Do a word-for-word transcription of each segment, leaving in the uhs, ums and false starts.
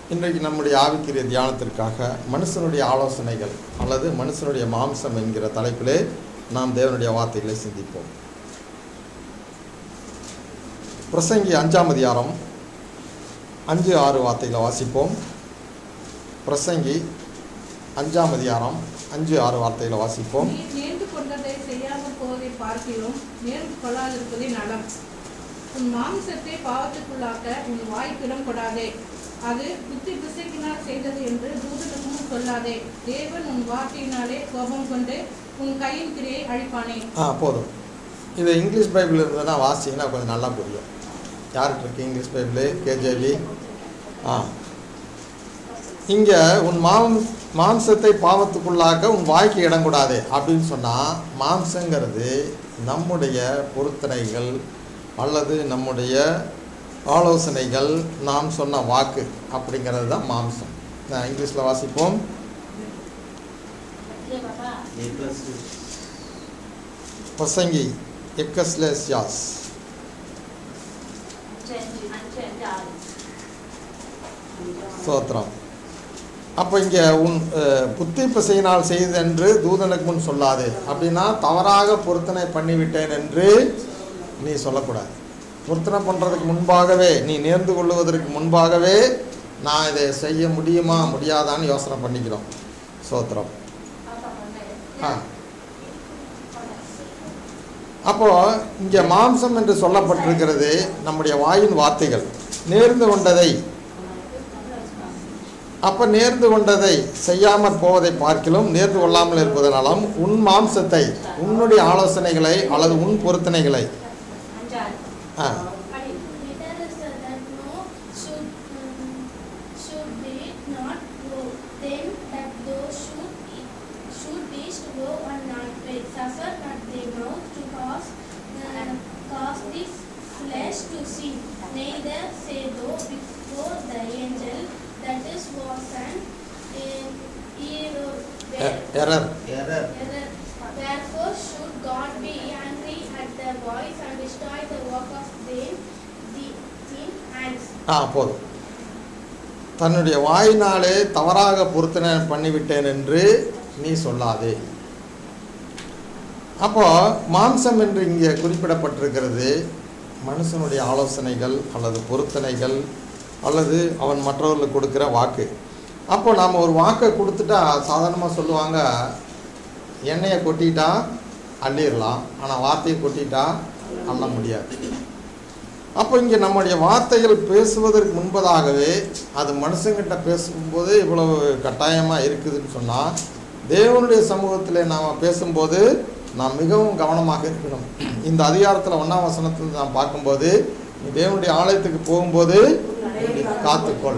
இன்றைக்கு நம்முடைய ஆவிக்குரிய தியானத்திற்காக மனுஷனுடைய ஆலோசனைகள் அல்லது மனுஷனுடைய மாம்சம் என்கிற தலைப்பிலே நாம் தேவனுடைய வார்த்தைகளை சிந்திப்போம். பிரசங்கி அஞ்சாம் அதிகாரம் அஞ்சு ஆறு வார்த்தைகளை வாசிப்போம். பிரசங்கி அஞ்சாம் அதிகாரம் அஞ்சு ஆறு வார்த்தைகளை வாசிப்போம். நேர்ந்து கொண்டதை செய்யாமல் போவதை பார்க்கிறோம், நேர்ந்து கொள்ளாதிருப்பதே நலம். உன் மாம்சத்தை பாவத்துக்குள்ளாக்க உன் வாய்க்கிடம் கொடாதே, அது புத்தி பிசைக்கினால் செய்தது என்று தூதனுக்கும் சொல்லாதே. தேவன் உன் வார்த்தையினாலே கோபம் கொண்டு உன் கையின் கிரியை அழிப்பானே. ஆ போதும். இது இங்கிலீஷ் பைபிள் இருந்ததுன்னா வாசிங்கன்னா கொஞ்சம் நல்லா புரியும். யாருக்கு இருக்கு இங்கிலீஷ் பைபிள்? கேஜேவி. ஆ இங்கே உன் மாம் மாம்சத்தை பாவத்துக்குள்ளாக்க உன் வாய்க்கு இடம் கூடாது அப்படின்னு சொன்னால், மாம்சங்கிறது நம்முடைய பொருத்தனைகள் அல்லது நம்முடைய ஆலோசனைகள், நாம் சொன்ன வாக்கு அப்படிங்கிறது தான் மாம்சம். நான் இங்கிலீஷில் வாசிப்போம். பிரசங்கி எக்கஸ்லேசியாஸ் ஸ்தோத்திரம். அப்போ இங்கே உன் புத்தி பிசையினால் செய்து என்று தூதனுக்கு முன் சொல்லாது அப்படின்னா, தவறாக பொருத்தனை பண்ணிவிட்டேன் என்று நீ சொல்லக்கூடாது. பொருத்தனை பண்ணுறதுக்கு முன்பாகவே, நீ நேர்ந்து கொள்ளுவதற்கு முன்பாகவே நான் இதை செய்ய முடியுமா முடியாதான்னு யோசனை பண்ணிக்கிறோம். ஸ்தோத்திரம். ஆ அப்போது இங்கே மாம்சம் என்று சொல்லப்பட்டிருக்கிறது நம்முடைய வாயின் வார்த்தைகள். நேர்ந்து கொண்டதை, அப்போ நேர்ந்து கொண்டதை செய்யாமல் போவதை பார்க்கிலும் நேர்ந்து கொள்ளாமல் இருப்பதனாலும் உன் மாம்சத்தை, உன்னுடைய ஆலோசனைகளை அல்லது உன் பொருத்தனைகளை ஆ error. Error. Therefore should God be angry at their voice and destroy the work of them the thin hands. ஆ போதும். தன்னுடைய வாயினாலே தவறாக பொருத்தனை பண்ணிவிட்டேன் என்று நீ சொல்லாதே. அப்போ மாம்சம் என்று இங்கே குறிப்பிடப்பட்டிருக்கிறது மனுஷனுடைய ஆலோசனைகள் அல்லது பொருத்தனைகள் அல்லது அவன் மற்றவர்களுக்கு கொடுக்குற வாக்கு. அப்போ நாம் ஒரு வாக்கை கொடுத்துட்டா சாதாரணமாக சொல்லுவாங்க, எண்ணெயை கொட்டிட்டா அள்ளிடலாம், ஆனால் வார்த்தையை கொட்டிட்டா அள்ள முடியாது. அப்போ இங்கே நம்முடைய வார்த்தைகள் பேசுவதற்கு முன்பதாகவே, அது மனுஷங்கிட்ட பேசும்போது இவ்வளவு கட்டாயமாக இருக்குதுன்னு சொன்னால், தேவனுடைய சமூகத்தில் நாம் பேசும்போது நாம் மிகவும் கவனமாக இருக்கணும். இந்த அதிகாரத்தில் ஒன்றாம் வசனத்தில் நாம் பார்க்கும்போது, நீ தேவனுடைய ஆலயத்துக்கு போகும்போது காத்துக்கொள்.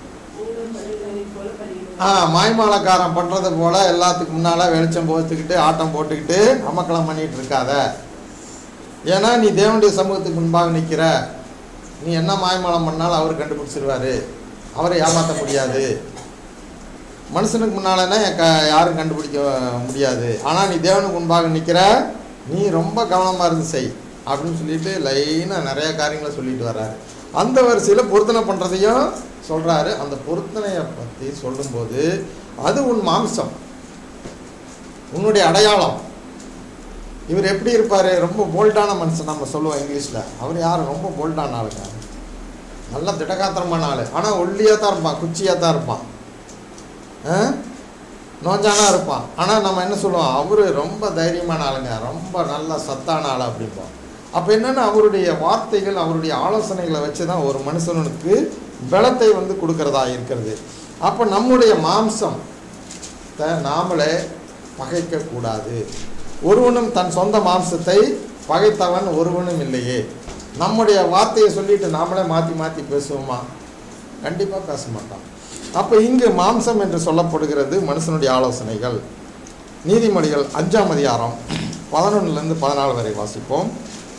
ஆ மாய்மாலக்காரன் பண்ணுறது போல் எல்லாத்துக்கு முன்னால் வெளிச்சம் போத்துக்கிட்டு ஆட்டம் போட்டுக்கிட்டு அமக்கலம் பண்ணிகிட்டு இருக்காத. ஏன்னா நீ தேவனுடைய சமூகத்துக்கு முன்பாக நிற்கிற. நீ என்ன மாய்மாலம் பண்ணாலும் அவர் கண்டுபிடிச்சிருவார், அவரை ஏமாற்ற முடியாது. மனுஷனுக்கு முன்னாலன்னா க யாரும் கண்டுபிடிக்க முடியாது. ஆனால் நீ தேவனுக்கு முன்பாக நிற்கிற, நீ ரொம்ப கவனமாக இருந்து செய் அப்படின்னு சொல்லிட்டு லைனாக நிறைய காரியங்களை சொல்லிட்டு வர்றாரு. அந்த வரிசையில் பொருத்தனை பண்ணுறதையும் சொல்கிறாரு. அந்த பொருத்தனையை பற்றி சொல்லும்போது, அது உன் மாம்சம், உன்னுடைய அடையாளம். இவர் எப்படி இருப்பார்? ரொம்ப போல்டான மனுஷன் நம்ம சொல்லுவோம் இங்கிலீஷில். அவர் யார்? ரொம்ப போல்டான ஆளுங்க, நல்ல திடகாத்திரமான ஆள். ஆனால் ஒல்லியாக தான் இருப்பான், குச்சியாக தான் இருப்பான், நோஞ்சானா இருப்பான். ஆனால் நம்ம என்ன சொல்லுவோம்? அவர் ரொம்ப தைரியமான ஆளுங்க, ரொம்ப நல்ல சத்தான ஆள் அப்படிம்போம். அப்போ என்னென்னா, அவருடைய வார்த்தைகள், அவருடைய ஆலோசனைகளை வச்சு தான் ஒரு மனுஷனுக்கு பலத்தை வந்து கொடுக்கறதா இருக்கிறது. அப்போ நம்முடைய மாம்சம் நாமளே பகைக்கக்கூடாது. ஒருவனும் தன் சொந்த மாம்சத்தை பகைத்தவன் ஒருவனும் இல்லையே. நம்முடைய வார்த்தையை சொல்லிட்டு நாமளே மாற்றி மாற்றி பேசுவோமா? கண்டிப்பாக பேச மாட்டோம். அப்போ இங்கு மாம்சம் என்று சொல்லப்படுகிறது மனுஷனுடைய ஆலோசனைகள். நீதிமொழிகள் அஞ்சாம் அதிகாரம் பதினொன்றுலேருந்து பதினாலு வரை வாசிப்போம்.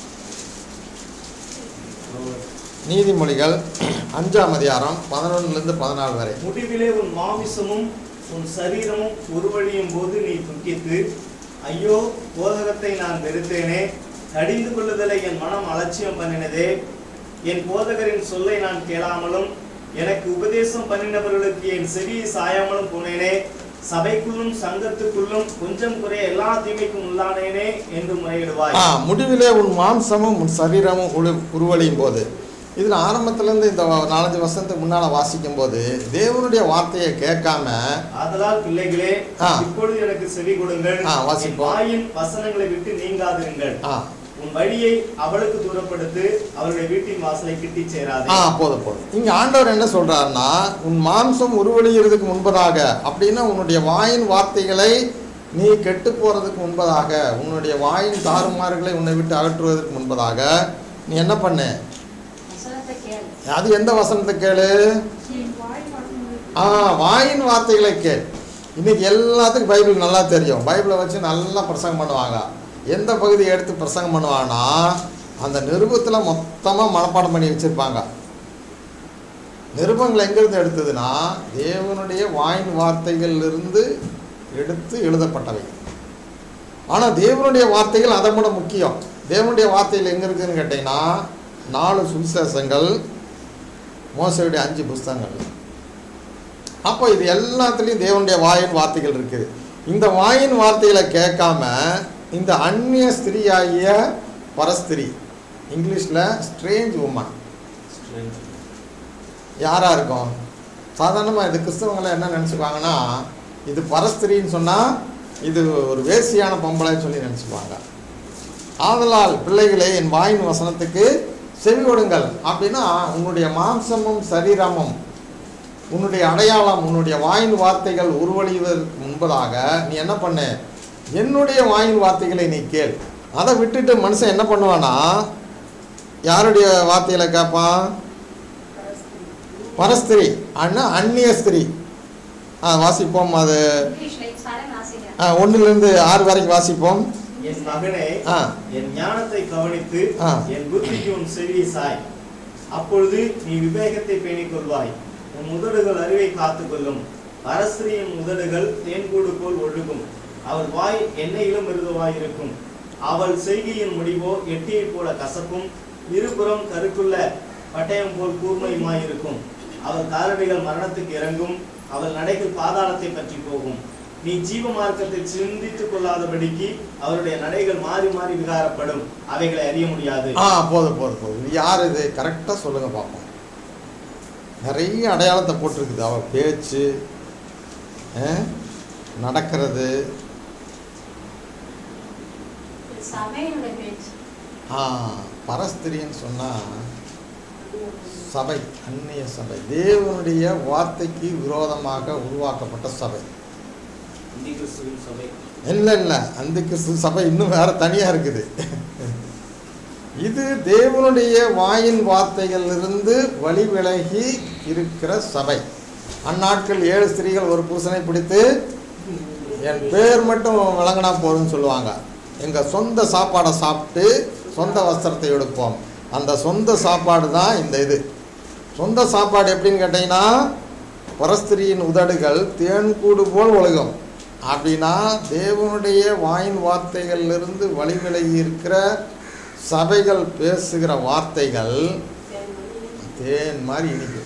நீதிமொழிகள் அஞ்சாம் அதிகாரம் பதினொன்றுலேருந்து பதினாலு வரை. முடிவிலே உன் மாமிசமும் உன் சரீரமும் உருவழியும் போது நீ துக்கித்து, ஐயோ போதகத்தை நான் வெறுத்தேனே, கடிந்து கொள்ளுதலை என் மனம் அலட்சியம் பண்ணினதே, என் போதகரின் சொல்லை நான் கேளாமலும் எனக்கு உபதேசம் பண்ணினவர்களுக்கு என் செவியை சாயாமலும் போனேனே, சபைக்குள்ளும் சங்கத்துக்குள்ளும் கொஞ்சம் குறைய எல்லா தீமைக்கும் உள்ளானேனே என்று முறையிடுவாய். ஆ முடிவிலே உன் மாம்சமும் உன் சரீரமும் உரு உருவழியும் போது, இதில் ஆரம்பத்திலேருந்து இந்த நாலஞ்சு வருஷத்துக்கு முன்னால் வாசிக்கும் போது தேவனுடைய வார்த்தையை கேட்காம, ஆதலால் பிள்ளைகளே இப்பொழுது எனக்கு செவி கொடுங்கள், வாயின் வசனங்களை விட்டு நீங்காதிருங்கள், உன் வழியை அவளுக்கு தூரப்படுத்து, அவருடைய வீட்டின் வாசலை கிட்டி சேராது. ஆ போதும் போதும். இங்க ஆண்டவர் என்ன சொல்றாருன்னா, உன் மாம்சம் உருவழிகிறதுக்கு முன்பதாக, அப்படின்னா உன்னுடைய வாயின் வார்த்தைகளை நீ கெட்டு போறதுக்கு முன்பதாக, உன்னுடைய வாயின் தாறுமாறுகளை உன்னை விட்டு அகற்றுவதற்கு முன்பதாக நீ என்ன பண்ணு? அது எந்த வசனத்தை கேளு? ஆ வாயின் வார்த்தைகளை கேள். இன்னைக்கு எல்லாத்துக்கும் பைபிள் நல்லா தெரியும். பைபிளை வச்சு நல்லா பிரசங்கம் பண்ணுவாங்க. எந்த பகுதியை எடுத்து பிரசங்கம் பண்ணுவாங்கன்னா அந்த நிருபத்தில் மொத்தமாக மனப்பாடம் பண்ணி வச்சுருப்பாங்க. நிருபங்கள் எங்கேருந்து எடுத்ததுன்னா தேவனுடைய வாயின் வார்த்தைகளிலிருந்து எடுத்து எழுதப்பட்டவை. ஆனால் தேவனுடைய வார்த்தைகள் அதை விட முக்கியம். தேவனுடைய வார்த்தைகள் எங்கே இருக்குதுன்னு கேட்டிங்கன்னா, நாலு சுவிசேஷங்கள், மோசேயுடைய அஞ்சு புஸ்தகங்கள். அப்போ இது எல்லாத்துலேயும் தேவனுடைய வாயின் வார்த்தைகள் இருக்குது. இந்த வாயின் வார்த்தைகளை கேட்காம இந்த அந்நிய ஸ்திரீயாகிய பரஸ்திரி, இங்கிலீஷில் ஸ்ட்ரேஞ்ச் உமன், யாராக இருக்கும்? சாதாரணமாக இது கிறிஸ்தவங்களை என்ன நினச்சிக்குவாங்கன்னா, இது பரஸ்திரின்னு சொன்னால் இது ஒரு வேசியான பொம்பளைன்னு சொல்லி நினச்சிக்குவாங்க. ஆதலால் பிள்ளைகளே என் வாயின் வசனத்துக்கு செவி கொடுங்கள். அப்படின்னா உன்னுடைய மாம்சமும் சரீரமும் உன்னுடைய அடையாளம், உன்னுடைய வாயின் வார்த்தைகள் உருவழிவதற்கு முன்பதாக நீ என்ன பண்ணு? என்னுடைய வாயின் வார்த்தைகளை நீ கேள். அதை விட்டுட்டு மனுஷன் என்ன பண்ணுவானா, யாருடைய வார்த்தைகளை கேட்பான்? பரஸ்திரி அண்ணா அந்நிய ஸ்திரீ. ஆ வாசிப்போம். அது ஒன்னுலேருந்து ஆறு வரைக்கும் வாசிப்போம். என் மகனே, என் ஞானத்தை கவனித்து என் புத்திக்கு உன் செவியை சாய். அப்பொழுது நீ விவேகத்தை பேணிக் கொள்வாய். உன் உதடுகள் அறிவை காத்துக் கொள்ளும். பரஸ்திரியின் உதடுகள் தேன்கூடு போல் ஒழுகும். அவள் வாய் எண்ணெயிலும் மிருதுவாய் இருக்கும். அவள் செய்கையின் முடிவோ எட்டியை போல கசப்பும், இருபுறம் கருக்குள்ள பட்டயம் போல் கூர்மையுமாயிருக்கும். அவள் காலடிகள் மரணத்துக்கு இறங்கும். அவள் நடைகள் பாதாளத்தை பற்றி போகும். நீ ஜீவ மார்க்கத்தை சிந்தித்துக் கொள்ளாதபடிக்கு அவருடைய நடைகள் மாறி மாறி விகாரப்படும். அவைகளை அறிய முடியாது. ஆ போதும் போதும் போதும். யார் இது? கரெக்டாக சொல்லுங்க பார்ப்போம். நிறைய அடையாளத்தை போட்டிருக்குது. அவள் பேச்சு, நடக்கிறது. ஆ பரஸ்திரின்னு சொன்னால் சபை, அந்நிய சபை, தேவனுடைய வார்த்தைக்கு விரோதமாக உருவாக்கப்பட்ட சபை. இல்லை இல்லை அந்த கிறிஸ்து சபை இன்னும் வேற தனியாக இருக்குது. இது தேவனுடைய வாயின் வார்த்தைகளிலிருந்து வழி விலகி இருக்கிற சபை. அந்நாட்கள் ஏழு ஸ்திரீகள் ஒரு புருஷனை பிடித்து என் பேர் மட்டும் விளங்கினா போதும்னு சொல்லுவாங்க. எங்கள் சொந்த சாப்பாடை சாப்பிட்டு சொந்த வஸ்திரத்தை எடுப்போம். அந்த சொந்த சாப்பாடு தான் இந்த இது. சொந்த சாப்பாடு எப்படின்னு கேட்டிங்கன்னா, பரஸ்திரியின் உதடுகள் தேன்கூடு போல் ஒழுகும். அப்படின்னா தேவனுடைய வாயின் வார்த்தைகளிலிருந்து வழி விலகி இருக்கிற சபைகள் பேசுகிற வார்த்தைகள் தேன் மாதிரி இனிக்கும்.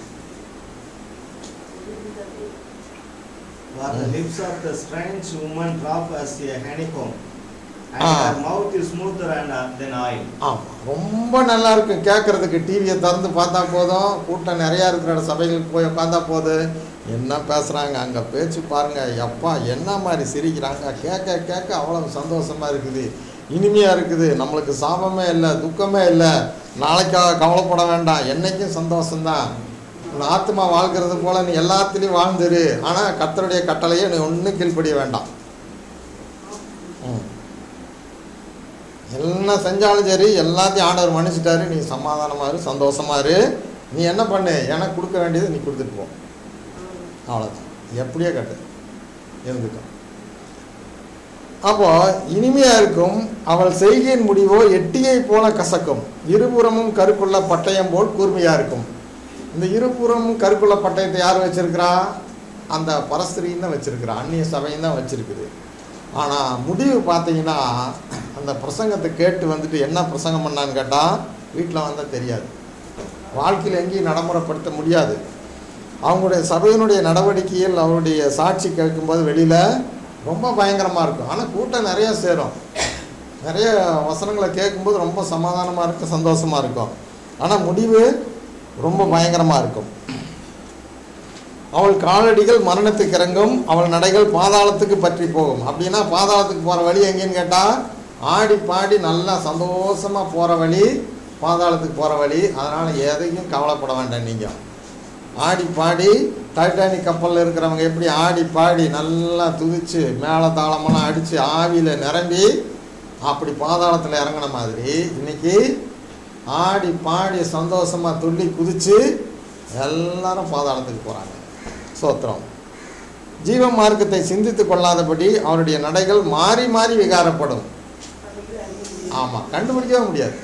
The lips of the strange woman drop as a honeycomb, and her mouth is smoother than oil. ஆமாம், ரொம்ப நல்லா இருக்கும் கேட்கறதுக்கு. டிவியை திறந்து பார்த்தா போதும், கூட்டம் நிறையா இருக்கிற சபைகளுக்கு போய் உட்காந்தா போதும், என்ன பேசுகிறாங்க அங்கே பேச்சு பாருங்கள், எப்பா என்ன மாதிரி சிரிக்கிறாங்க, கேட்க கேட்க அவ்வளோ சந்தோஷமாக இருக்குது, இனிமையாக இருக்குது. நம்மளுக்கு சாபமே இல்லை, துக்கமே இல்லை, நாளைக்காக கவலைப்பட வேண்டாம், என்றைக்கும் சந்தோஷம்தான். உன் ஆத்மா வாழ்கிறது போல நீ எல்லாத்துலேயும் வாழ்ந்துரு. ஆனால் கர்த்தருடைய கட்டளையை நீ ஒன்றும் கீழ்ப்படிய வேண்டாம். ம் என்ன செஞ்சாலும் சரி, எல்லாத்தையும் ஆண்டவர் மன்னிச்சிட்டாரு, நீ சமாதானமாக இரு, சந்தோஷமாக இரு. நீ என்ன பண்ணு, எனக்கு கொடுக்க வேண்டியது நீ கொடுத்துட்டு போ, அவ்வளோதான். எப்படியே கட்டு இருந்துக்கும். அப்போ இனிமையாக இருக்கும். அவள் செய்கையின் முடிவோ எட்டியை போல கசக்கும். இருபுறமும் கருக்குள்ள பட்டயம் போல் கூர்மையாக இருக்கும். இந்த இருபுறமும் கருக்குள்ள பட்டயத்தை யார் வச்சிருக்கிறா? அந்த பரஸ்திரியும் தான் வச்சிருக்கிறா, அந்நிய சபையும் தான் வச்சிருக்குது. ஆனால் முடிவு பார்த்தீங்கன்னா, அந்த பிரசங்கத்தை கேட்டு வந்துட்டு என்ன பிரசங்கம் பண்ணான்னு கேட்டால் வீட்டில் வந்தால் தெரியாது, வாழ்க்கையில் எங்கேயும் நடைமுறைப்படுத்த முடியாது. அவங்களுடைய சபையினுடைய நடவடிக்கையில் அவருடைய சாட்சி கேட்கும்போது வெளியில் ரொம்ப பயங்கரமாக இருக்கும். ஆனால் கூட்டம் நிறையா சேரும், நிறைய வசனங்களை கேட்கும்போது ரொம்ப சமாதானமாக இருக்கும், சந்தோஷமாக இருக்கும். ஆனால் முடிவு ரொம்ப பயங்கரமாக இருக்கும். அவள் காலடிகள் மரணத்துக்கு இறங்கும், அவள் நடைகள் பாதாளத்துக்கு பற்றி போகும். அப்படின்னா பாதாளத்துக்கு போகிற வழி எங்கேன்னு கேட்டால் ஆடி பாடி நல்லா சந்தோஷமாக போகிற வழி பாதாளத்துக்கு போகிற வழி. அதனால் எதையும் கவலைப்பட வேண்டாம். நீங்கள் ஆடி பாடி டைட்டானிக் கப்பலில் இருக்கிறவங்க எப்படி ஆடி பாடி நல்லா துதித்து மேலே தாளமெல்லாம் அடித்து ஆவியில் நிரம்பி அப்படி பாதாளத்தில் இறங்கின மாதிரி இன்றைக்கி ஆடி பாடி சந்தோஷமாக துள்ளி குதித்து எல்லாரும் பாதாளத்துக்கு போகிறாங்க. சோத்திரம். ஜீவ மார்க்கத்தை சிந்தித்து கொள்ளாதபடி அவருடைய நடைகள் மாறி மாறி விகாரப்படும். ஆமாம், கண்டுபிடிக்கவே முடியாது.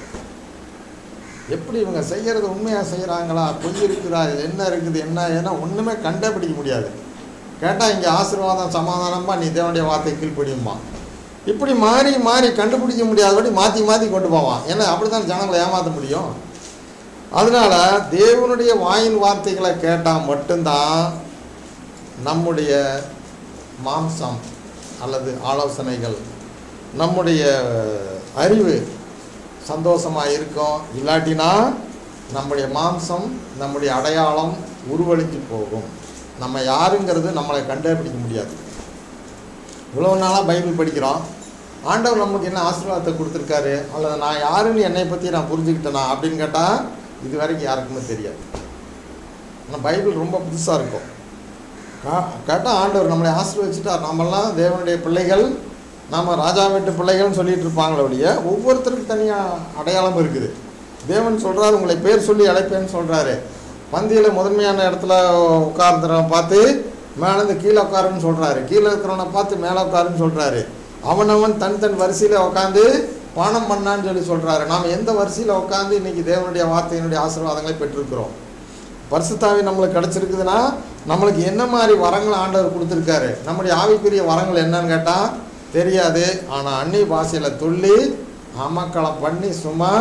எப்படி இவங்க செய்கிறது உண்மையாக செய்கிறாங்களா, பொய் இருக்குதா, இது என்ன இருக்குது என்ன ஏன்னா ஒன்றுமே கண்டுபிடிக்க முடியாது. கேட்டால் இங்கே ஆசீர்வாதம் சமாதானமாக நீ தேவனுடைய வார்த்தை கீழ்ப்படியுமா, இப்படி மாறி மாறி கண்டுபிடிக்க முடியாதபடி மாற்றி மாற்றி கொண்டு போவான். ஏன்னா அப்படி தான் ஜனங்களை ஏமாற்ற முடியும். அதனால் தேவனுடைய வாயின் வார்த்தைகளை கேட்டால் மட்டும்தான் நம்முடைய மாம்சம் அல்லது ஆலோசனைகள், நம்முடைய அறிவு சந்தோஷமாக இருக்கும். இல்லாட்டினா நம்முடைய மாம்சம், நம்முடைய அடையாளம் உருவழிஞ்சு போகும். நம்ம யாருங்கிறது நம்மளை கண்டுபிடிக்க முடியாது. இவ்வளோ நாளாக பைபிள் படிக்கிறோம், ஆண்டவர் நமக்கு என்ன ஆசீர்வாதத்தை கொடுத்துருக்காரு அல்லது நான் யாருன்னு என்னை பற்றி நான் புரிஞ்சுக்கிட்டேனா அப்படின்னு கேட்டால் இது வரைக்கும் யாருக்குமே தெரியாது. ஆனால் பைபிள் ரொம்ப புதுசாக இருக்கும். கா கேட்டால் ஆண்டவர் நம்மளை ஆசீர்வதிச்சுட்டார், நம்மெல்லாம் தேவனுடைய பிள்ளைகள், நாம் ராஜா வீட்டு பிள்ளைகள்னு சொல்லிகிட்டு இருப்பாங்களே ஒழிய ஒவ்வொருத்தருக்கும் தனியாக அடையாளம் இருக்குது. தேவன் சொல்கிறார், உங்களை பேர் சொல்லி அழைப்பேன்னு சொல்கிறாரு. பந்தியில் முதன்மையான இடத்துல உட்கார்ந்துறவனை பார்த்து மேலேருந்து கீழே உட்காருன்னு சொல்கிறாரு, கீழே இருக்கிறவனை பார்த்து மேலே உட்காருன்னு சொல்கிறாரு. அவனவன் தன் தன் வரிசையில் உட்காந்து பானம் பண்ணான்னு சொல்லி சொல்கிறாரு. நாம் எந்த வரிசையில் உட்காந்து இன்றைக்கி தேவனுடைய வார்த்தையினுடைய ஆசீர்வாதங்களை பெற்றிருக்கிறோம். பரிசுத்தாவி நம்மளுக்கு கிடச்சிருக்குதுன்னா நம்மளுக்கு என்ன மாதிரி வரங்களை ஆண்டவர் கொடுத்துருக்காரு. நம்முடைய ஆவிக்குரிய வரங்கள் என்னன்னு கேட்டால் தெரியாது. ஆனால் அந்நிய பாஷையில் துள்ளி அமக்களம் பண்ணி சும்மா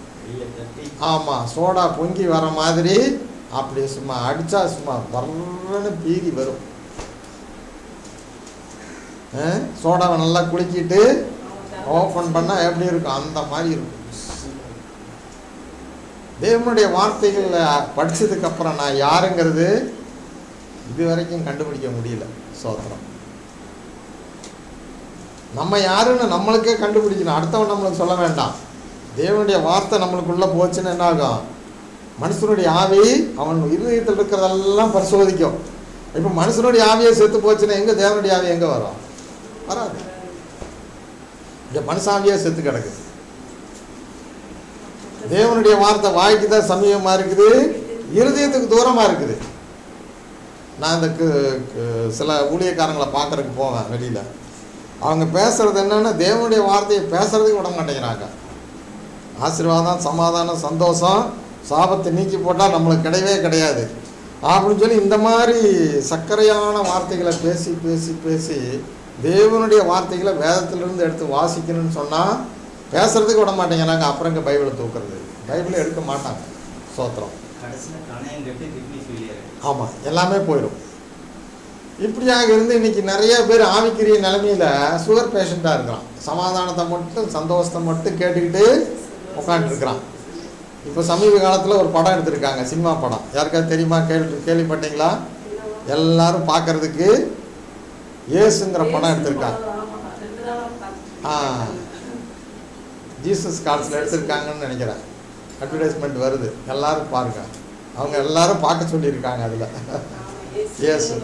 ஆமாம் சோடா பொங்கி வர மாதிரி அப்படி சும்மா அடித்தா சும்மா வர்றன்னு பீறி வரும். சோடாவை நல்லா குலுக்கிட்டு ஓப்பன் பண்ணால் எப்படி இருக்கும் அந்த மாதிரி இருக்கும். தேவனுடைய வார்த்தைகள் படித்ததுக்கப்புறம் நான் யாருங்கிறது இது வரைக்கும் கண்டுபிடிக்க முடியல. சோத்திரம். நம்ம யாருன்னு நம்மளுக்கே கண்டுபிடிக்கணும், அடுத்தவன் நம்மளுக்கு சொல்ல வேண்டாம். தேவனுடைய வார்த்தை நம்மளுக்குள்ளே போச்சுன்னு என்ன ஆகும், மனுஷனுடைய ஆவி அவன் இருதயத்தில் இருக்கிறதெல்லாம் பரிசோதிக்கும். இப்போ மனுஷனுடைய ஆவியை செத்து போச்சுன்னா எங்கே தேவனுடைய ஆவி எங்கே வரும்? வராது. இங்கே மனுஷாவியே செத்து கிடக்குது. தேவனுடைய வார்த்தை வாய்க்கு தான் சமீபமாக இருக்குது, இருதயத்துக்கு தூரமாக இருக்குது. நான் இந்த சில ஊழியக்காரங்களை பார்க்குறதுக்கு போவேன் வெளியில், அவங்க பேசுகிறது என்னென்னா தேவனுடைய வார்த்தையை பேசுகிறதுக்கு விட மாட்டேங்கிறாங்க. ஆசீர்வாதம் சமாதானம் சந்தோஷம் சாபத்தை நீக்கி போட்டால் நம்மளுக்கு கிடையவே கிடையாது அப்படின்னு சொல்லி இந்த மாதிரி சர்க்கரையான வார்த்தைகளை பேசி பேசி பேசி தேவனுடைய வார்த்தைகளை வேதத்திலிருந்து எடுத்து வாசிக்கணும்னு சொன்னால் பேசுகிறதுக்கு விட மாட்டேங்கிறாங்க. அப்புறம் இங்கே பைபிளை தூக்குறது, பைபிளை எடுக்க மாட்டாங்க. சோத்திரம். ஆமாம், எல்லாமே போயிடும். இப்படியாக இருந்து இன்றைக்கி நிறைய பேர் ஆவிக்குரிய நிலைமையில் சுகர் பேஷண்ட்டாக இருக்கிறான். சமாதானத்தை மட்டும் சந்தோஷத்தை மட்டும் கேட்டுக்கிட்டு உட்காந்துருக்குறான். இப்போ சமீப காலத்தில் ஒரு படம் எடுத்திருக்காங்க, சினிமா படம். யாருக்காவது தெரியுமா? கேள்வி கேள்விப்பட்டீங்களா? எல்லாரும் பார்க்குறதுக்கு ஏசுங்கிற படம் எடுத்திருக்காங்க. ஆ ஜீசஸ் கால்ஸில் எடுத்திருக்காங்கன்னு நினைக்கிறேன். அட்வர்டைஸ்மெண்ட் வருது, எல்லோரும் பாருங்கள். அவங்க எல்லாரும் பார்க்க சொல்லியிருக்காங்க. அதில் ஏசு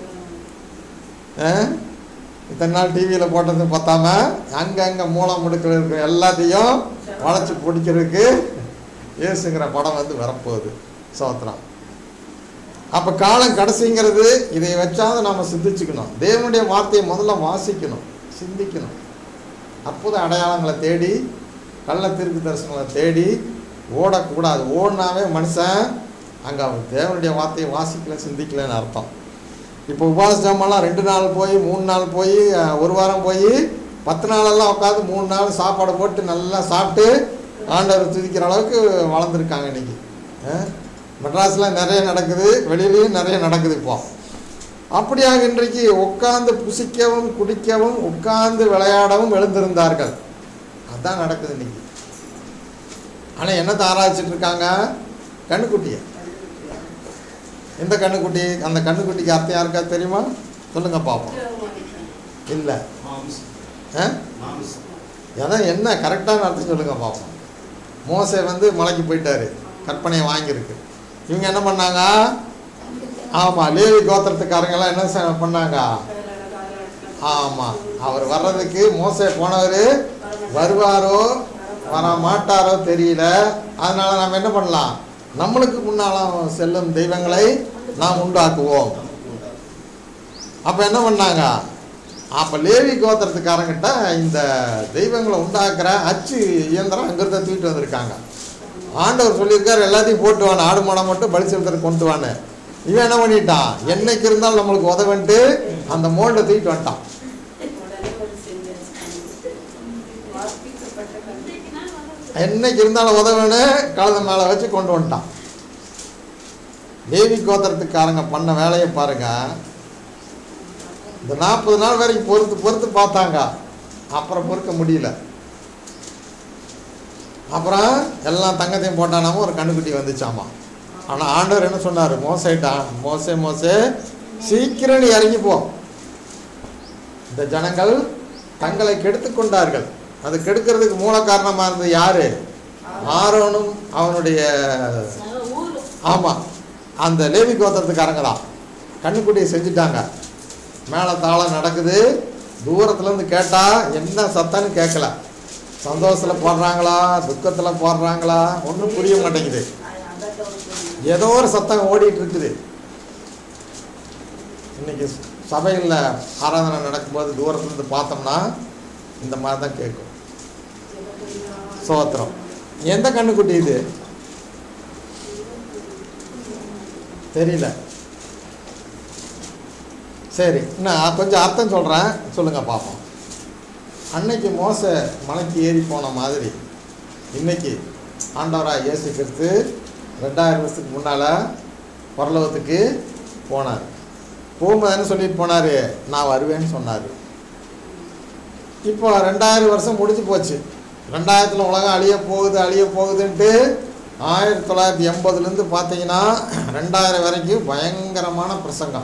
இத்தனை நாள் டிவியில் போட்டது பார்த்தாம அங்கங்கே மூலம் முடுக்கில் இருக்கிற எல்லாத்தையும் வளைச்சி பிடிக்கிறதுக்கு ஏசுங்கிற படம் வந்து வரப்போகுது. சோத்திரம். அப்போ காலம் கடைசிங்கிறது இதை வச்சாவது நம்ம சிந்திச்சுக்கணும். தேவனுடைய வார்த்தையை முதல்ல வாசிக்கணும், சிந்திக்கணும். அற்புத அடையாளங்களை தேடி கள்ள தீர்க்கு தரிசனங்களை தேடி ஓடக்கூடாது. ஓடினாவே மனுஷன் அங்கே தேவனுடைய வார்த்தையை வாசிக்கல சிந்திக்கலன்னு அர்த்தம். இப்போ உபவாச ஜாமெல்லாம் ரெண்டு நாள் போய் மூணு நாள் போய் ஒரு வாரம் போய் பத்து நாளெல்லாம் உட்காந்து மூணு நாள் சாப்பாடு போட்டு நல்லா சாப்பிட்டு ஆண்டவர் துதிக்கிற அளவுக்கு வளர்ந்துருக்காங்க இன்றைக்கி. மெட்ராஸில் நிறைய நடக்குது, வெளியிலையும் நிறைய நடக்குது இப்போ. அப்படியாக இன்றைக்கு உட்கார்ந்து புசிக்கவும் குடிக்கவும் உட்கார்ந்து விளையாடவும் எழுந்திருந்தார்கள். அதுதான் நடக்குது இன்னைக்கு. ஆனால் என்னத்தை ஆராய்ச்சிட்டு இருக்காங்க? கண்ணுக்குட்டியை. எந்த கண்ணுக்குட்டி? அந்த கண்ணுக்குட்டிக்கு அர்த்தம் யாருக்கா தெரியுமா? சொல்லுங்க பார்ப்போம். இல்லை, அதான் என்ன கரெக்டான அர்த்தம் சொல்லுங்க பார்ப்போம். மோசே வந்து மலைக்கு போயிட்டாரு, கற்பனையை வாங்கியிருக்கு. இவங்க என்ன பண்ணாங்க? ஆமாம், லேவி கோத்திரத்துக்காரங்கெல்லாம் என்ன பண்ணாங்க? ஆமாம், அவர் வர்றதுக்கு மோசே போனவர் வருவாரோ வர மாட்டாரோ தெரியல. அதனால நாம் என்ன பண்ணலாம்? நம்மளுக்கு முன்னாலும் செல்லும் தெய்வங்களை நாம் உண்டாக்குவோம். அப்போ என்ன பண்ணாங்க? அப்போ லேவி கோத்திரத்துக்காரங்கிட்ட இந்த தெய்வங்களை உண்டாக்குற அச்சு இயந்திரம் அங்கிருந்த தூக்கிட்டு வந்திருக்காங்க. ஆண்டவர் சொல்லியிருக்காரு எல்லாத்தையும் போட்டு வாங்க, ஆடு மாடை மட்டும் பலி செலுத்துறதுக்கு கொண்டு வான்னு. இவன் என்ன பண்ணிட்டான்? என்னைக்கு இருந்தாலும் நம்மளுக்கு உதவன்ட்டு அந்த மோல்டை தூக்கிட்டு வந்துட்டான். என்னைக்கு இருந்தாலும் உதவுன்னு கழுத மேலே வச்சு கொண்டு வந்துட்டான். லேவி கோத்திரத்துக்காரங்க பண்ண வேலையை பாருங்க. இந்த நாற்பது நாள் வரைக்கும் பொறுத்து பொறுத்து பார்த்தாங்க, அப்புறம் பொறுக்க முடியல. அப்புறம் எல்லாம் தங்கத்தையும் போட்டானாம ஒரு கண்ணுக்குட்டி வந்துச்சாமா. ஆனால் ஆண்டவர் என்ன சொன்னார்? மோசேட்டான், மோசே மோசே சீக்கிரம் நீ இறங்கி போ, இந்த ஜனங்கள் தங்களை கெடுத்து கொண்டார்கள். அது கெடுக்கிறதுக்கு மூல காரணமாக இருந்தது யாரு? ஆரோனும் அவனுடைய ஆமாம் அந்த லேவி கோத்திரத்துக்காரங்க தான். கண்ணுக்குட்டியை செஞ்சுட்டாங்க. மேலே தாளம் நடக்குது, தூரத்துலேருந்து கேட்டால் என்ன சத்தம்னு கேட்கல. சந்தோஷத்தில் போடுறாங்களா துக்கத்தில் போடுறாங்களா ஒன்றும் புரிய மாட்டேங்குது. ஏதோ ஒரு சத்தம் ஓடிட்டு இருக்குது. இன்னைக்கு சபையில் ஆராதனை நடக்கும்போது தூரத்துலேருந்து பார்த்தோம்னா இந்த மாதிரி தான் கேட்கும். சோத்திரம். எந்த கண்ணுக்குட்டி இது தெரியல. சரி, நான் கொஞ்சம் அர்த்தம் சொல்கிறேன், சொல்லுங்கள் பார்ப்போம். அன்னைக்கு மோசே மலைக்கு ஏறி போன மாதிரி இன்னைக்கு ஆண்டவராக இயேசு கிறிஸ்து ரெண்டாயிரம் வருஷத்துக்கு முன்னால் பரலோகத்துக்கு போனார். போகும்போது என்ன சொல்லிட்டு போனார்? நான் வருவேன்னு சொன்னார். இப்போ ரெண்டாயிரம் வருஷம் முடிஞ்சு போச்சு. ரெண்டாயிரத்தில் உலகம் அழிய போகுது அழிய போகுதுன்ட்டு ஆயிரத்தி தொள்ளாயிரத்தி எண்பதுலேருந்து பார்த்தீங்கன்னா ரெண்டாயிரம் வரைக்கும் பயங்கரமான பிரசங்கம்.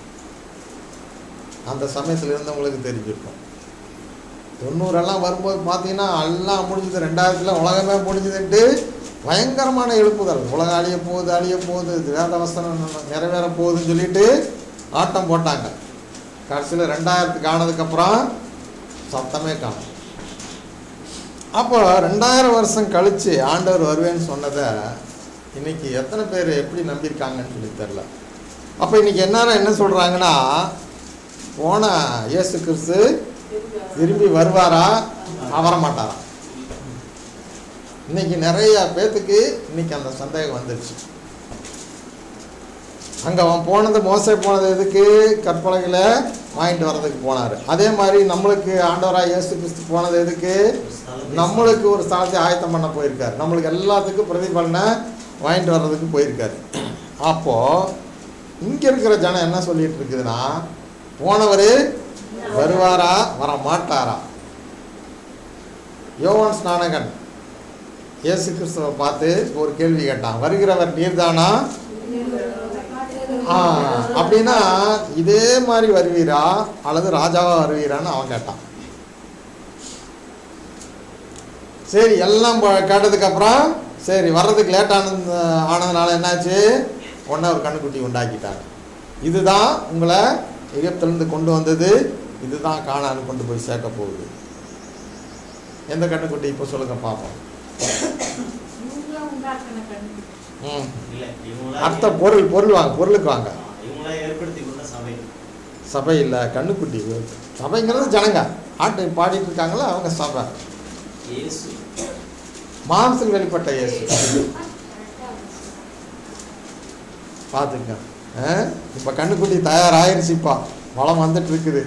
அந்த சமயத்தில் இருந்தவங்களுக்கு தெரிஞ்சிருக்கும். தொண்ணூறெல்லாம் வரும்போது பார்த்தீங்கன்னா எல்லாம் முடிஞ்சது, ரெண்டாயிரத்தில் உலகமே முடிஞ்சதுன்ட்டு பயங்கரமான எழுப்புதல். உலகம் அழிய போகுது அழிய போகுது வேத வசனம் நிறைவேற போகுதுன்னு சொல்லிட்டு ஆட்டம் போட்டாங்க. கடைசியில் ரெண்டாயிரத்துக்கு ஆனதுக்கப்புறம் சத்தமே காணும். அப்போ ரெண்டாயிரம் வருஷம் கழித்து ஆண்டவர் வருவேன்னு சொன்னதை இன்றைக்கி எத்தனை பேர் எப்படி நம்பியிருக்காங்கன்னு சொல்லி தெரில. அப்போ இன்றைக்கி என்னார என்ன சொல்கிறாங்கன்னா, போன இயேசு கிறிஸ்து திரும்பி வருவாரா வர மாட்டாரா? இன்றைக்கி நிறைய பேர்த்துக்கு இன்றைக்கி அந்த சந்தேகம் வந்துடுச்சு. அங்கே அவன் போனது மோசே போனது எதுக்கு? கற்பலகையில் வாங்கிட்டு வர்றதுக்கு போனார். அதே மாதிரி நம்மளுக்கு ஆண்டவராக இயேசு கிறிஸ்து போனது எதுக்கு? நம்மளுக்கு ஒரு ஸ்தலத்தை ஆயத்தம் பண்ண போயிருக்கார். நம்மளுக்கு எல்லாத்துக்கும் பிரதிபலனை வாங்கிட்டு வர்றதுக்கு போயிருக்காரு. அப்போது இங்கே இருக்கிற ஜனம் என்ன சொல்லிட்டு இருக்குதுன்னா, போனவர் வருவாரா வர மாட்டாரா? யோவான் ஸ்நானகன் இயேசு கிறிஸ்துவை பார்த்து ஒரு கேள்வி கேட்டான், வருகிறவர் நீர்தானா? ஆ அப்படின்னா இதே மாதிரி வருவீரா அல்லது ராஜாவா வருவீரான்னு அவன் கேட்டான். சரி, எல்லாம் கேட்டதுக்கப்புறம் சரி வர்றதுக்கு லேட் ஆனது ஆனதுனால என்னாச்சு? உடனே ஒரு கண்ணுக்குட்டி உண்டாக்கிட்டாங்க. இதுதான் உங்களை எகிப்திலிருந்து கொண்டு வந்தது, இதுதான் கானான் கொண்டு போய் சேர்க்க போகுது. எந்த கண்ணுக்குட்டி இப்போ சொல்லுங்க பார்ப்போம். ம் அர்த்த பொருள் பொருள் வாங்க பொருளுக்கு வாங்க. சபை இல்லை, கண்ணுக்குட்டி. சபைங்கிறது ஜனங்க ஆட்டு பாடிட்டு இருக்காங்களா, அவங்க சபை. மாம்சத்தில் வெளிப்பட்ட இயேசு பார்த்துக்க. இப்போ கண்ணுக்குட்டி தயாராகிருச்சுப்பா, வளம் வந்துட்டு இருக்குது.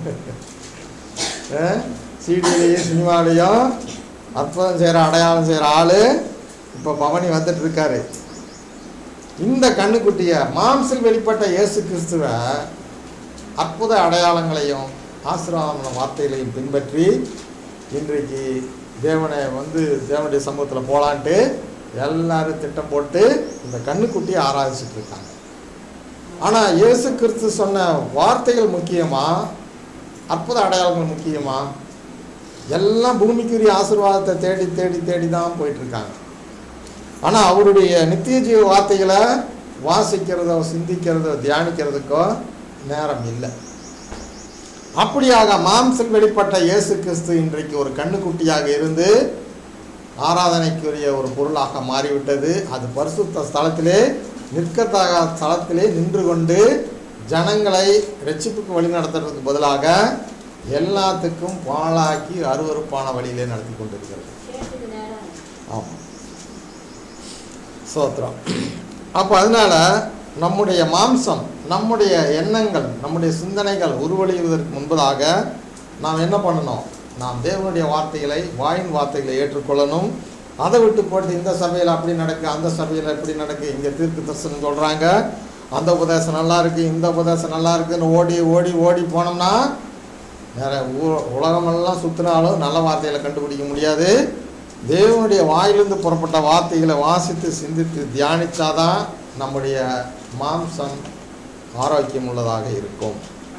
சீடியிலையும் சினிமாலையும் அற்புதம் செய்கிற அடையாளம் செய்கிற ஆள் இப்போ பவனி வந்துட்டு இருக்காரு. இந்த கண்ணுக்குட்டியை மாம்சில் வெளிப்பட்ட இயேசு கிறிஸ்துவை அற்புத அடையாளங்களையும் ஆசீர்வாதமான வார்த்தைகளையும் பின்பற்றி இன்றைக்கு தேவனை வந்து தேவனுடைய சமூகத்தில் போகலான்ட்டு எல்லாரும் திட்டம் போட்டு இந்த கண்ணுக்குட்டியை ஆராதிச்சுட்டு இருக்காங்க. ஆனால் இயேசு கிறிஸ்து சொன்ன வார்த்தைகள் முக்கியமா, அற்புத அடையாளங்கள் முக்கியமா? எல்லாம் பூமிக்குரிய ஆசீர்வாதத்தை தேடி தேடி தேடி தான் போயிட்டுருக்காங்க. ஆனால் அவருடைய நித்திய ஜீவ வார்த்தைகளை வாசிக்கிறதோ சிந்திக்கிறதோ தியானிக்கிறதுக்கோ நேரம் இல்லை. அப்படியாக மாம்சம் வெளிப்பட்ட இயேசு கிறிஸ்து இன்றைக்கு ஒரு கண்ணுக்குட்டியாக இருந்து ஆராதனைக்குரிய ஒரு பொருளாக மாறிவிட்டது. அது பரிசுத்த ஸ்தலத்திலே நிற்கத்தக ஸ்தலத்திலே நின்று கொண்டு ஜனங்களை ரட்சிப்புக்கு வழி நடத்துறதுக்கு பதிலாக எல்லாத்துக்கும் பாழாக்கி அருவருப்பான வழியிலே நடத்தி கொண்டிருக்கிறது. ஆமாம், சோத்திரம். அப்போ அதனால் நம்முடைய மாம்சம், நம்முடைய எண்ணங்கள், நம்முடைய சிந்தனைகள் உருவழிவதற்கு முன்பதாக நாம் என்ன பண்ணணும்? நாம் தேவனுடைய வார்த்தைகளை, வாயின் வார்த்தைகளை ஏற்றுக்கொள்ளணும். அதை விட்டு போட்டு இந்த சபையில் அப்படி நடக்கு, அந்த சபையில் எப்படி நடக்கு, இங்கே தீர்க்க தரிசனம் சொல்கிறாங்க, அந்த உபதேசம் நல்லா இருக்குது, இந்த உபதேசம் நல்லா இருக்குதுன்னு ஓடி ஓடி ஓடி போனோம்னா வேற ஊ உலகமெல்லாம் சுற்றினாலும் நல்ல வார்த்தைகளை கண்டுபிடிக்க முடியாது. தேவனுடைய வாயிலிருந்து புறப்பட்ட வார்த்தைகளை வாசித்து சிந்தித்து தியானித்தாதான் நம்முடைய மாம்சம் ஆரோக்கியம் உள்ளதாக இருக்கும்.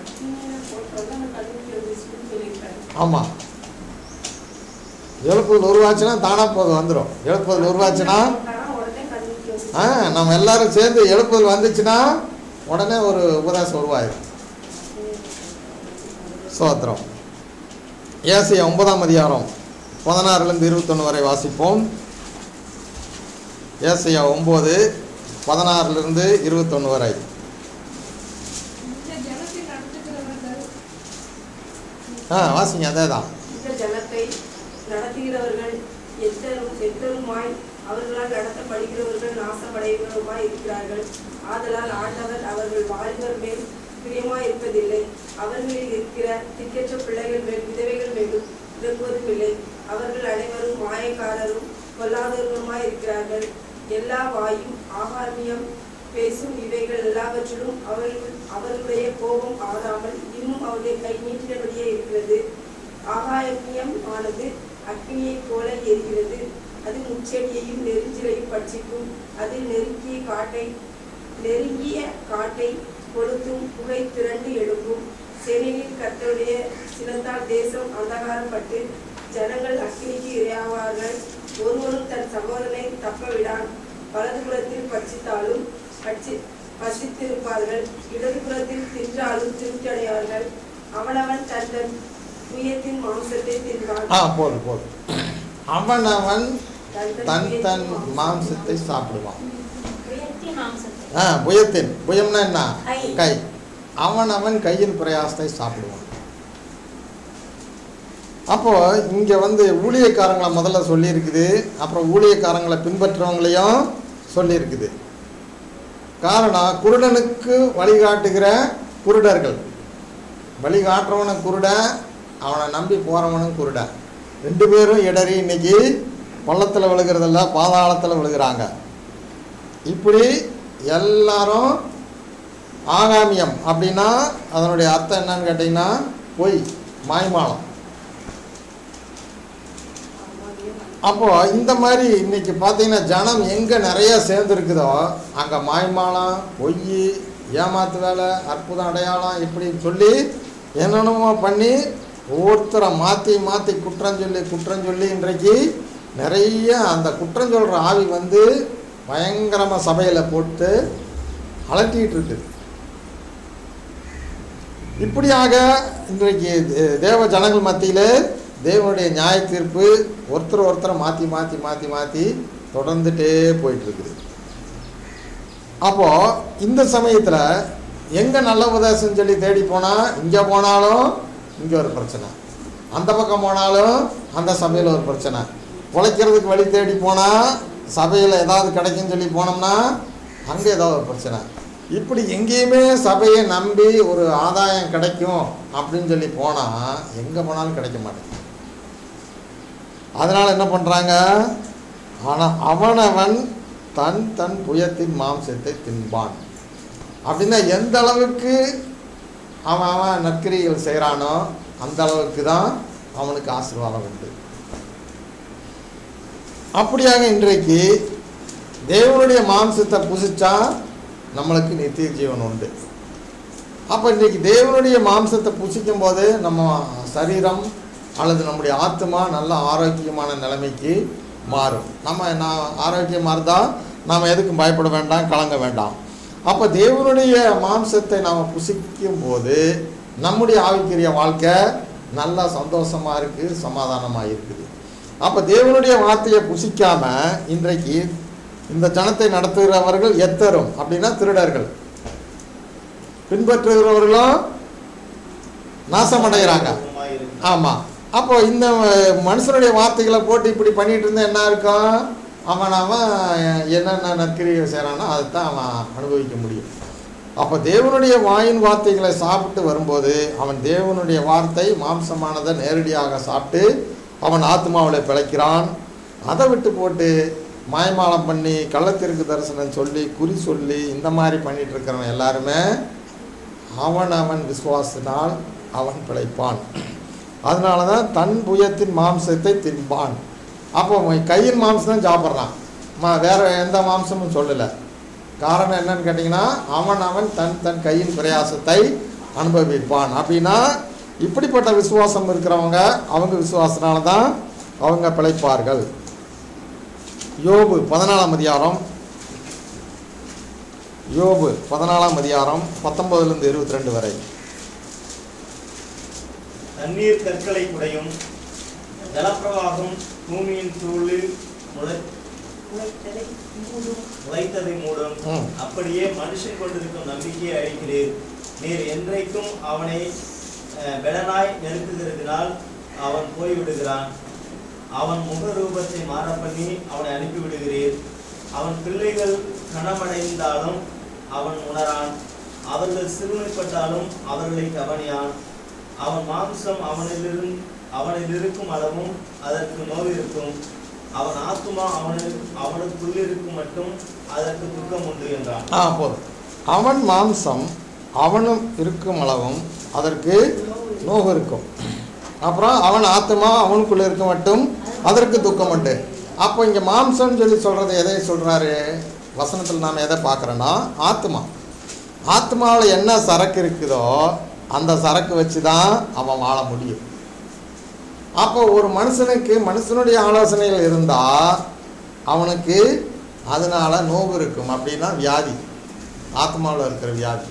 ஆமாம், எழுப்புதல் உருவாச்சுன்னா தானா போதும் வந்துடும். எழுப்புதல் உருவாச்சுன்னா ஆ நம்ம எல்லாரும் சேர்ந்து எழுப்புதல் வந்துச்சுன்னா உடனே ஒரு உபதேசம் உருவாயிடும். சோத்திரம். ஏசாயா ஒன்பதாம் அதிகாரம் பதினாறுலேருந்து இருபத்தொன்று வரை வாசிப்போம். ஏசாயா ஒம்பது பதினாறுலேருந்து இருபத்தொன்று வரை. ஆ வாசிங்க, அதே தான். இந்த ஜனத்தை நடத்துகிறவர்கள் எத்தரும் எத்தருமாய் அவர்களால் நடத்தப்படுகிறவர்கள் நாசமடைகிறவருமாய் இருக்கிறார்கள். ஆதலால் ஆண்டவர் அவர்கள் வாழ்வர் மேல் பிரியமாய் இருப்பதில்லை. அவர்களில் இருக்கிற திக்கற்ற பிள்ளைகள் மேல் விதவைகள் மேலும் இறங்குவதும் இல்லை. அவர்கள் அனைவரும் மாயக்காரரும் கொல்லாதவர்களுமாய் இருக்கிறார்கள். எல்லா வாயும் ஆகாமியம் பேசும் இவைகள் எல்லாவற்றிலும் அவர்கள் அவர்களுடைய கோபம் ஆறாமல் இன்னும் அவருடைய கை நீட்டினபடியே இருக்கிறது. ஆகாமியம் ஆனது அக்னியை போல எரிகிறது. அது முச்செடியையும் நெருஞ்சிலையும் பட்சிக்கும். அது நெருங்கிய காட்டை நெருங்கிய காட்டை கொளுத்தும். புகை திரண்டு எழுப்பும். செனிலில் கர்த்தருடைய சினத்தால் தேசம் அந்தகாரப்பட்டு ஜனங்கள் அக்கினிக்கு இரையாவார்கள். ஒருவனும் தன் சகோதரனை தப்ப விடான். வலதுபுறத்தில் பட்சித்தாலும் பட்சி பசித்திருப்பார்கள். இடதுபுறத்தில் தின்றாலும் திருப்தி அடைவார்கள். அவனவன் தன் தன் புயத்தின் மாம்சத்தை தின்றான். போதும் போதும் அவனவன் தன் தன் மாம்சத்தை சாப்பிடுவான். ஆ புயத்தின் புயம்னா என்ன? கை. அவன் அவன் கையின் பிரயாசத்தை சாப்பிடுவான். அப்போ இங்க வந்து ஊழியக்காரங்களை முதல்ல சொல்லியிருக்குது, அப்புறம் ஊழியக்காரங்களை பின்பற்றவங்களையும் சொல்லியிருக்குது. காரணம், குருடனுக்கு வழிகாட்டுகிற குருடர்கள். வழிகாட்டுறவனும் குருடன், அவனை நம்பி போறவனும் குருடன். ரெண்டு பேரும் இடறி இன்னைக்கு பள்ளத்தில் விழுகிறதில்ல, பாதாளத்தில் விழுகிறாங்க. இப்படி எல்லாரும் ஆகாமியம் அப்படின்னா அதனுடைய அர்த்தம் என்னன்னு கேட்டிங்கன்னா பொய், மாய்மாலம். அப்போ இந்த மாதிரி இன்னைக்கு பார்த்தீங்கன்னா ஜனம் எங்கே நிறைய சேர்ந்துருக்குதோ அங்கே மாய்மாலம், பொய், ஏமாத்து வேலை, அற்புதம், அடையாளம் இப்படின்னு சொல்லி என்னென்னமோ பண்ணி ஒவ்வொருத்தரை மாற்றி மாற்றி குற்றம் சொல்லி குற்றம் சொல்லி இன்றைக்கு நிறைய அந்த குற்றம் சொல்கிற ஆவி வந்து பயங்கரமாக சபையில் போட்டு அலட்டிகிட்டு இருக்குது. இப்படியாக இன்றைக்கு தேவ ஜனங்கள் மத்தியில் தேவனுடைய நியாய தீர்ப்பு ஒருத்தர் ஒருத்தரை மாற்றி மாற்றி மாற்றி மாற்றி தொடர்ந்துட்டே போயிட்டுருக்குது. அப்போது இந்த சமயத்தில் எங்கே நல்ல உபதேசம் சொல்லி தேடி போனால் இங்கே போனாலும் இங்கே ஒரு பிரச்சனை, அந்த பக்கம் போனாலும் அந்த சபையில் ஒரு பிரச்சனை, உழைக்கிறதுக்கு வழி தேடி போனால் சபையில் ஏதாவது கிடைக்குன்னு சொல்லி போனோம்னா அங்கே ஏதாவது ஒரு பிரச்சனை. இப்படி எங்கேயுமே சபையை நம்பி ஒரு ஆதாயம் கிடைக்கும் அப்படின்னு சொல்லி போனால் எங்கே போனாலும் கிடைக்க மாட்டேங்குது. அதனால் என்ன பண்ணுறாங்க, ஆனால் அவனவன் தன் தன் புயத்தின் மாம்சத்தை தின்பான். அப்படின்னா எந்த அளவுக்கு அவன் அவன் நற்கிரிகள் செய்கிறானோ அந்த அளவுக்கு தான் அவனுக்கு ஆசீர்வாதம் உண்டு. அப்படியாக இன்றைக்கு தேவனுடைய மாம்சத்தை புசிச்சா நம்மளுக்கு நித்திய ஜீவன் உண்டு. அப்போ இன்றைக்கி தேவனுடைய மாம்சத்தை புசிக்கும் போது நம்ம சரீரம் அல்லது நம்முடைய ஆத்மா நல்ல ஆரோக்கியமான நிலைமைக்கு மாறும். நம்ம நான் ஆரோக்கியமாக இருந்தால் நாம் எதுக்கும் பயப்பட வேண்டாம், கலங்க வேண்டாம். அப்போ தேவனுடைய மாம்சத்தை நாம் புசிக்கும் போது நம்முடைய ஆவிக்குரிய வாழ்க்கை நல்லா சந்தோஷமாக இருக்குது, சமாதானமாக இருக்குது. அப்போ தேவனுடைய வார்த்தையை புசிக்காமல் இன்றைக்கு இந்த ஜனத்தை நடத்துகிறவர்கள் எத்தரும் அப்படின்னா திருடர்கள், பின்பற்றுகிறவர்களும் நாசமடைகிறாங்க. ஆமாம். அப்போ இந்த மனுஷனுடைய வார்த்தைகளை போட்டு இப்படி பண்ணிகிட்டு இருந்தால் என்ன இருக்கும்? அவன் அவன் என்னென்ன நற்கிரியை செய்கிறானோ அதைத்தான் அவன் அனுபவிக்க முடியும். அப்போ தேவனுடைய வாயின் வார்த்தைகளை சாப்பிட்டு வரும்போது அவன் தேவனுடைய வார்த்தை மாம்சமானதை நேரடியாக சாப்பிட்டு அவன் ஆத்மாவில் பிழைக்கிறான். அதை விட்டு போட்டு மாயமாலம் பண்ணி கள்ளத்திற்கு தரிசனம் சொல்லி குறி சொல்லி இந்த மாதிரி பண்ணிகிட்டு இருக்கிறவன் எல்லாருமே அவன் அவன் விசுவாசினால் அவன் பிழைப்பான். அதனால தான் தன் புயத்தின் மாம்சத்தை தின்பான். அப்போ கையின் மாம்சம் தான் சாப்பிட்றான், மா வேறு எந்த மாம்சமும் சொல்லலை. காரணம் என்னன்னு கேட்டிங்கன்னா அவன் அவன் தன் தன் கையின் பிரயாசத்தை அனுபவிப்பான். அப்படின்னா இப்படிப்பட்ட விசுவாசம் இருக்கிறவங்க அவங்க விசுவாசனால தான் அவங்க பிழைப்பார்கள். யோபு பதினாலாம் அதிகாரம் யோபு பதினாலாம் அதிகாரம் பத்தொன்பதுலேருந்து இருபத்தி ரெண்டு வரை. தண்ணீர் கற்களை குடையும், ஜலப்பிரவாகம் பூமியின் தூளில் முளை முளைத்ததை மூடும். அப்படியே மனுஷன் கொண்டிருக்கும் நம்பிக்கையை அழிக்கிறீர். நீர் என்றைக்கும் அவனை பெலனாய் நெருக்குகிறதினால் அவன் போய்விடுகிறான். அவன் முக ரூபத்தை மாற பண்ணி அவனை அனுப்பிவிடுகிறீர். அவன் பிள்ளைகள் கனமடைந்தாலும் அவன் உணரான், அவர்கள் சிறுமைப்பட்டாலும் அவர்களை கவனியான். அவன் மாம்சம் அவனிலிருந்து அவனில் இருக்கும் அளவும் அதற்கு நோவிருக்கும். அவன் ஆத்துமா அவனில் அவனுக்குள்ளிருக்கும் மட்டும் அதற்கு துக்கம் உண்டு என்றான். ஆ போதும். அவன் மாம்சம் அவனும் இருக்கும் அளவும் அதற்கு நோவு இருக்கும். அப்புறம் அவன் ஆத்மா அவனுக்குள்ளே இருக்க மட்டும் அதற்கு துக்கம் உண்டு. அப்போ இங்கே மாம்சம்னு சொல்லி சொல்கிறது எதை சொல்கிறாரு? வசனத்தில் நாம் எதை பார்க்குறோன்னா ஆத்மா. ஆத்மாவில் என்ன சரக்கு இருக்குதோ அந்த சரக்கு வச்சு தான் அவன் வாழ முடியும். அப்போ ஒரு மனுஷனுக்கு மனுஷனுடைய ஆலோசனைகள் இருந்தால் அவனுக்கு அதனால் நோவு இருக்கும். அப்படின்னா வியாதி, ஆத்மாவில் இருக்கிற வியாதி.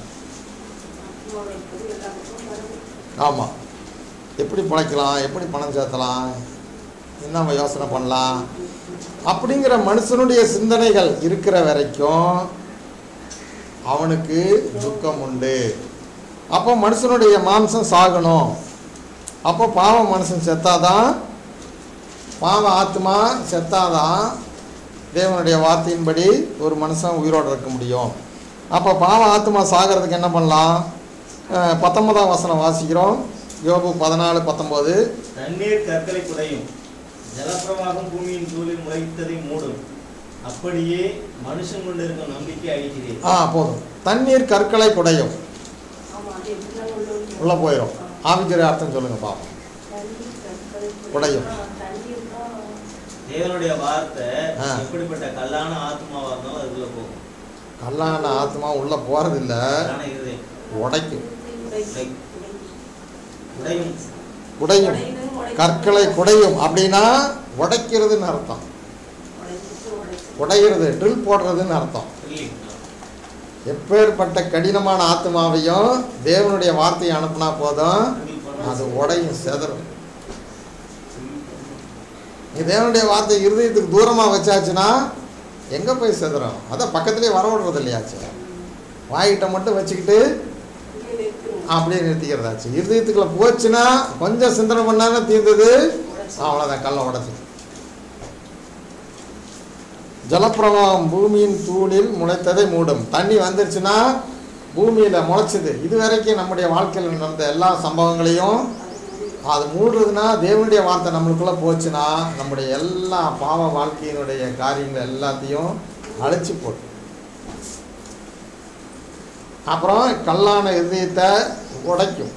ஆமாம். எப்படி பிழைக்கலாம், எப்படி பணம் சேர்த்தலாம், என்ன நம்ம யோசனை பண்ணலாம் அப்படிங்கிற மனுஷனுடைய சிந்தனைகள் இருக்கிற வரைக்கும் அவனுக்கு துக்கம் உண்டு. அப்போ மனுஷனுடைய மாம்சம் சாகணும். அப்போ பாவ மனுஷன் செத்தாதான், பாவ ஆத்மா செத்தாதான் தேவனுடைய வார்த்தையின்படி ஒரு மனுஷன் உயிரோடு இருக்க முடியும். அப்போ பாவ ஆத்மா சாகிறதுக்கு என்ன பண்ணலாம்? பத்தொன்பதாம் வசனம் வாசிக்கிறோம். யோபு பதினாலு பத்தொன்பது. தண்ணீர் கற்களை குடையும், ஜலப்பிரவாகம் பூமியின் தூளில் முளைத்ததை மூடும். அப்படியே மனுஷன் கொண்டிருக்கும் நம்பிக்கை அழிக்கிறேன். ஆ போதும். தண்ணீர் கற்களை குடையும், உள்ள போயிடும். ஆவிக்குரிய அர்த்தம் சொல்லுங்க பாப்போம். குடையும் தேவனுடைய வார்த்தை எப்படிப்பட்ட கல்லான ஆத்மாவா இருந்தாலும் அதுக்குள்ள போகும். கல்லான ஆத்மா உள்ள போறதில்லை, உடைக்கும். குடையும், கற்களை குடையும் அப்படின்னா உடைக்கிறதுன்னு அர்த்தம். உடைகிறது, ட்ரில் போடுறதுன்னு அர்த்தம். எப்பேற்பட்ட கடினமான ஆத்மாவையும் தேவனுடைய வார்த்தையை அனுப்புனா போதும் அது உடையும், செதறும். தேவனுடைய வார்த்தை இருதயத்துக்கு தூரமாக வச்சாச்சுன்னா எங்கே போய் செதறும்? அதான் பக்கத்துலேயே வர விடுறது இல்லையாச்சு. வாய்கிட்ட மட்டும் வச்சுக்கிட்டு அப்படியே நிறுத்திக்கிறதாச்சு. இருதயத்துக்குள்ள போச்சுன்னா கொஞ்சம் சிந்தனை பண்ணாலும் தீர்ந்தது, அவ்வளோதான், கல்லை உடச்சி. ஜலப்பிரவாகம் பூமியின் தூளில் முளைத்ததை மூடும். தண்ணி வந்துருச்சுன்னா பூமியில் முளைச்சிது. இது வரைக்கும் நம்முடைய வாழ்க்கையில் நடந்த எல்லா சம்பவங்களையும் அது மூடுறதுனா தேவனுடைய வார்த்தை நம்மளுக்குள்ளே போச்சுன்னா நம்முடைய எல்லா பாவ வாழ்க்கையினுடைய காரியங்கள் எல்லாத்தையும் அழிச்சு போட்டு. அப்புறம் கல்லான இதயத்தை உடைக்கும்.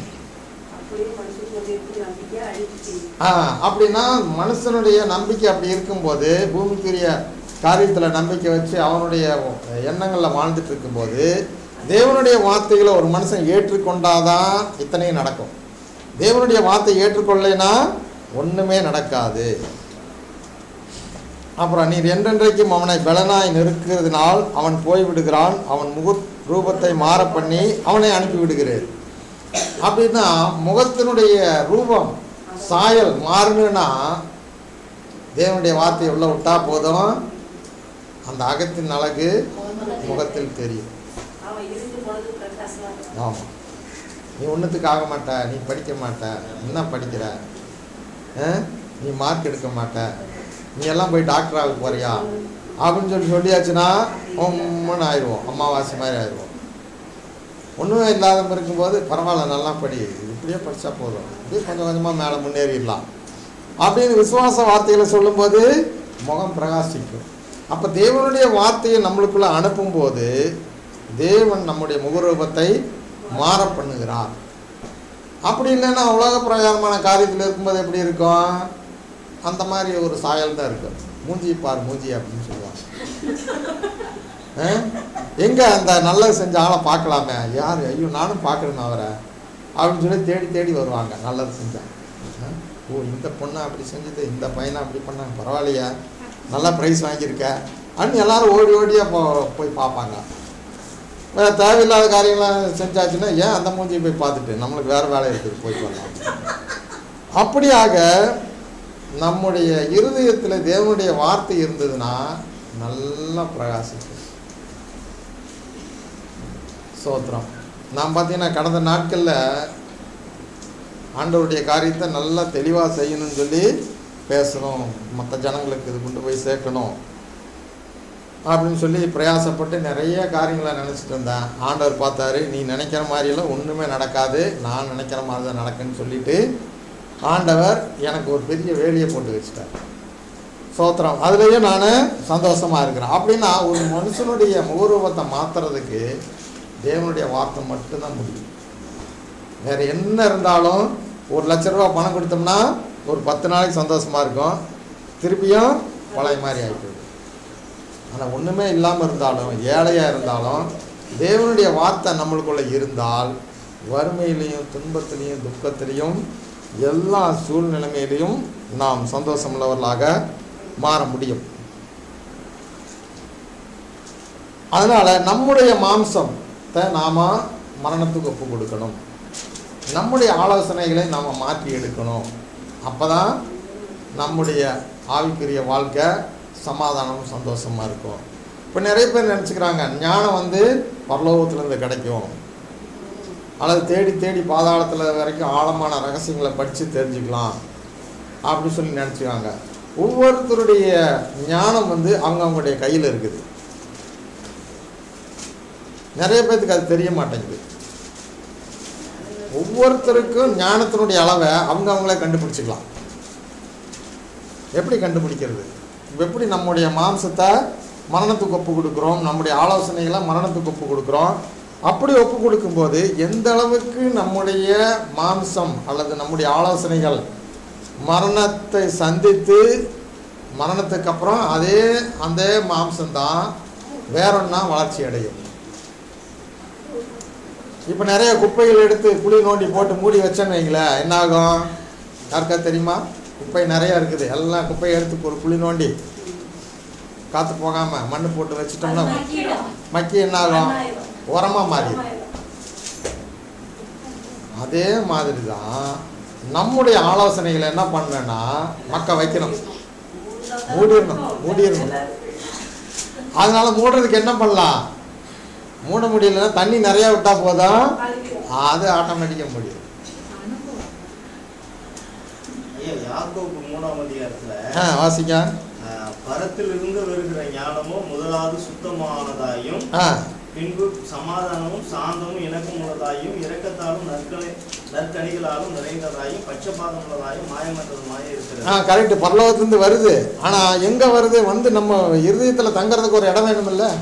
ஆ அப்படின்னா மனுஷனுடைய நம்பிக்கை அப்படி இருக்கும்போது, பூமிக்குரிய காரியத்தில் நம்பிக்கை வச்சு அவனுடைய எண்ணங்களில் வாழ்ந்துட்டு இருக்கும்போது, தேவனுடைய வார்த்தைகளை ஒரு மனுஷன் ஏற்றுக்கொண்டாதான் இத்தனையும் நடக்கும். தேவனுடைய வார்த்தை ஏற்றுக்கொள்ளலைன்னா ஒன்றுமே நடக்காது. அப்புறம் நீர் என்றென்றைக்கும் அவனை பலனாய் நெருக்கிறதுனால் அவன் போய்விடுகிறான், அவன் முக ரூபத்தை மாற பண்ணி அவனை அனுப்பி விடுகிறேன். அப்படின்னா முகத்தினுடைய ரூபம் சாயல் மாறணுன்னா தேவனுடைய வார்த்தையை உள்ள விட்டா போதும், அந்த அகத்தின் அழகு முகத்தில் தெரியும். ஆமாம், நீ ஒன்றுத்துக்கு ஆக மாட்ட, நீ படிக்க மாட்ட, என்ன படிக்கிற, நீ மார்க் எடுக்க மாட்ட, நீ எல்லாம் போய் டாக்டர் ஆக போறியா அப்படின்னு சொல்லி சொல்லியாச்சுன்னா ஒம்முன்னு ஆயிடுவோம், அம்மாவாசி மாதிரி ஆயிடுவோம். ஒன்றுமே இல்லாத இருக்கும்போது பரவாயில்ல நல்லா படி, இப்படியே படித்தா போதும், இப்படியே கொஞ்சம் கொஞ்சமாக மேலே முன்னேறிடலாம் அப்படின்னு விசுவாச வார்த்தைகளை சொல்லும்போது முகம் பிரகாசிக்கும். அப்போ தேவனுடைய வார்த்தையை நம்மளுக்குள்ளே அனுப்பும்போது தேவன் நம்முடைய முகரூபத்தை மாற பண்ணுகிறார். அப்படி இல்லைன்னா உலக பிரகாரமான காரியத்தில் இருக்கும்போது எப்படி இருக்கும், அந்த மாதிரி ஒரு சாயல் தான் இருக்கும். மூஞ்சி பார் மூஞ்சி அப்படின்னு சொல்லுவாங்க. எங்கே அந்த நல்லது செஞ்ச ஆளை பார்க்கலாமே, யார், ஐயோ நானும் பார்க்குறேன்னு அவரை அப்படின்னு சொல்லி தேடி தேடி வருவாங்க. நல்லது செஞ்சேன், ஓ இந்த பொண்ணை அப்படி செஞ்சது, இந்த பையனை அப்படி பண்ணாங்க, பரவாயில்லையா நல்லா ப்ரைஸ் வாங்கியிருக்க அப்படின்னு எல்லாரும் ஓடி ஓடியாக போ போய் பார்ப்பாங்க. வேறு தேவையில்லாத காரியங்களாம் செஞ்சாச்சுன்னா ஏன் அந்த மூஞ்சியை போய் பார்த்துட்டு நம்மளுக்கு வேறு வேலை இருக்குது போய் பண்ணலாம். அப்படியாக நம்முடைய இருதயத்தில் தேவனுடைய வார்த்தை இருந்ததுன்னா நல்லா பிரகாசிக்கும். சோத்திரம். நான் பார்த்தீங்கன்னா கடந்த நாட்களில் ஆண்டவருடைய காரியத்தை நல்லா தெளிவாக செய்யணும்னு சொல்லி பேசணும், மற்ற ஜனங்களுக்கு இது கொண்டு போய் சேர்க்கணும் அப்படின்னு சொல்லி பிரயாசப்பட்டு நிறைய காரியங்களை நினச்சிட்டு இருந்தேன். ஆண்டவர் பார்த்தாரு, நீ நினைக்கிற மாதிரியெல்லாம் ஒன்றுமே நடக்காது, நான் நினைக்கிற மாதிரி தான் நடக்குன்னு சொல்லிட்டு ஆண்டவர் எனக்கு ஒரு பெரிய வேலையை போட்டு வச்சுட்டார். சோத்திரம். அதுலேயும் நான் சந்தோஷமாக இருக்கிறேன். அப்படின்னா ஒரு மனுஷனுடைய முகரூபத்தை மாற்றுறதுக்கு தேவனுடைய வார்த்தை மட்டும்தான் முடியும். வேறு என்ன இருந்தாலும் ஒரு லட்ச ரூபா பணம் கொடுத்தோம்னா ஒரு பத்து நாளைக்கு சந்தோஷமாக இருக்கும், திருப்பியும் பழைய மாதிரி ஆகிடுது. ஆனால் ஒன்றுமே இல்லாமல் இருந்தாலும் ஏழையாக இருந்தாலும் தேவனுடைய வார்த்தை நம்மளுக்குள்ளே இருந்தால் வறுமையிலையும் துன்பத்திலையும் துக்கத்திலையும் எல்லா சூழ்நிலைமையிலையும் நாம் சந்தோஷமுள்ளவர்களாக மாற முடியும். அதனால் நம்முடைய மாம்சத்தை நாம் மரணத்துக்கு ஒப்பு கொடுக்கணும், நம்முடைய ஆலோசனைகளை நாம் மாற்றி எடுக்கணும். அப்போ தான் நம்முடைய ஆவிக்குரிய வாழ்க்கை சமாதானம் சந்தோஷமாக இருக்கும். இப்போ நிறைய பேர் நினச்சிக்கிறாங்க ஞானம் வந்து பரலோகத்துலேருந்து கிடைக்கும், அல்லது தேடி தேடி பாதாளத்தில் வரைக்கும் ஆழமான ரகசியங்களை படித்து தெரிஞ்சுக்கலாம் அப்படின்னு சொல்லி நினச்சிக்காங்க. ஒவ்வொருத்தருடைய ஞானம் வந்து அவங்கவுங்களுடைய கையில் இருக்குது. நிறைய பேர்த்துக்கு அது தெரிய மாட்டேங்குது. ஒவ்வொருத்தருக்கும் ஞானத்தினுடைய அளவை அவங்க அவங்களே கண்டுபிடிச்சிக்கலாம். எப்படி கண்டுபிடிக்கிறது? எப்படி நம்முடைய மாம்சத்தை மரணத்துக்கு ஒப்பு கொடுக்குறோம், நம்முடைய ஆலோசனைகளை மரணத்துக்கு ஒப்பு கொடுக்குறோம். அப்படி ஒப்பு கொடுக்கும்போது எந்த அளவுக்கு நம்முடைய மாம்சம் அல்லது நம்முடைய ஆலோசனைகள் மரணத்தை சந்தித்து மரணத்துக்கு அப்புறம் அதே அந்த மாம்சம்தான் வேறொன்னா வளர்ச்சி அடையும். இப்போ நிறைய குப்பைகள் எடுத்து குழி நோண்டி போட்டு மூடி வச்சேன்னு வைங்களேன், என்ன ஆகும்? யாருக்கா தெரியுமா? குப்பை நிறையா இருக்குது, எல்லாம் குப்பையை எடுத்து ஒரு குழி நோண்டி காற்று போகாமல் மண் போட்டு வச்சுட்டோம்னா மக்கி என்ன ஆகும்? உரமாக மாறி. அதே மாதிரி தான் நம்முடைய ஆலோசனைகளை என்ன பண்ணணும்னா மக்க வைக்கணும், மூடிடணும் மூடிடணும் அதனால மூடுறதுக்கு என்ன பண்ணலாம்? மூட முடியலன்னா தண்ணி நிறையா விட்டால் போதும், அது ஆட்டோமேட்டிக்காக முடியும். வாசிக்க பரத்திலிருந்து வருகிற ஞானமும் முதலாவது சுத்தமானதாயும் பின்பு சமாதானமும் சாந்தமும் இணக்கமுள்ளதாயும் இரக்கத்தாலும் நற்களை நற்கனிகளாலும் நிறைந்ததாயும் பட்சபாதம் உள்ளதாயும் மாயமற்றதுமாய் இருக்கிறது. ஆ கரெக்ட், பரலோகத்திலிருந்து வருது. ஆனா எங்க வருது? வந்து நம்ம இருதயத்துல தங்கறதுக்கு ஒரு இடம் வேணும் இல்ல?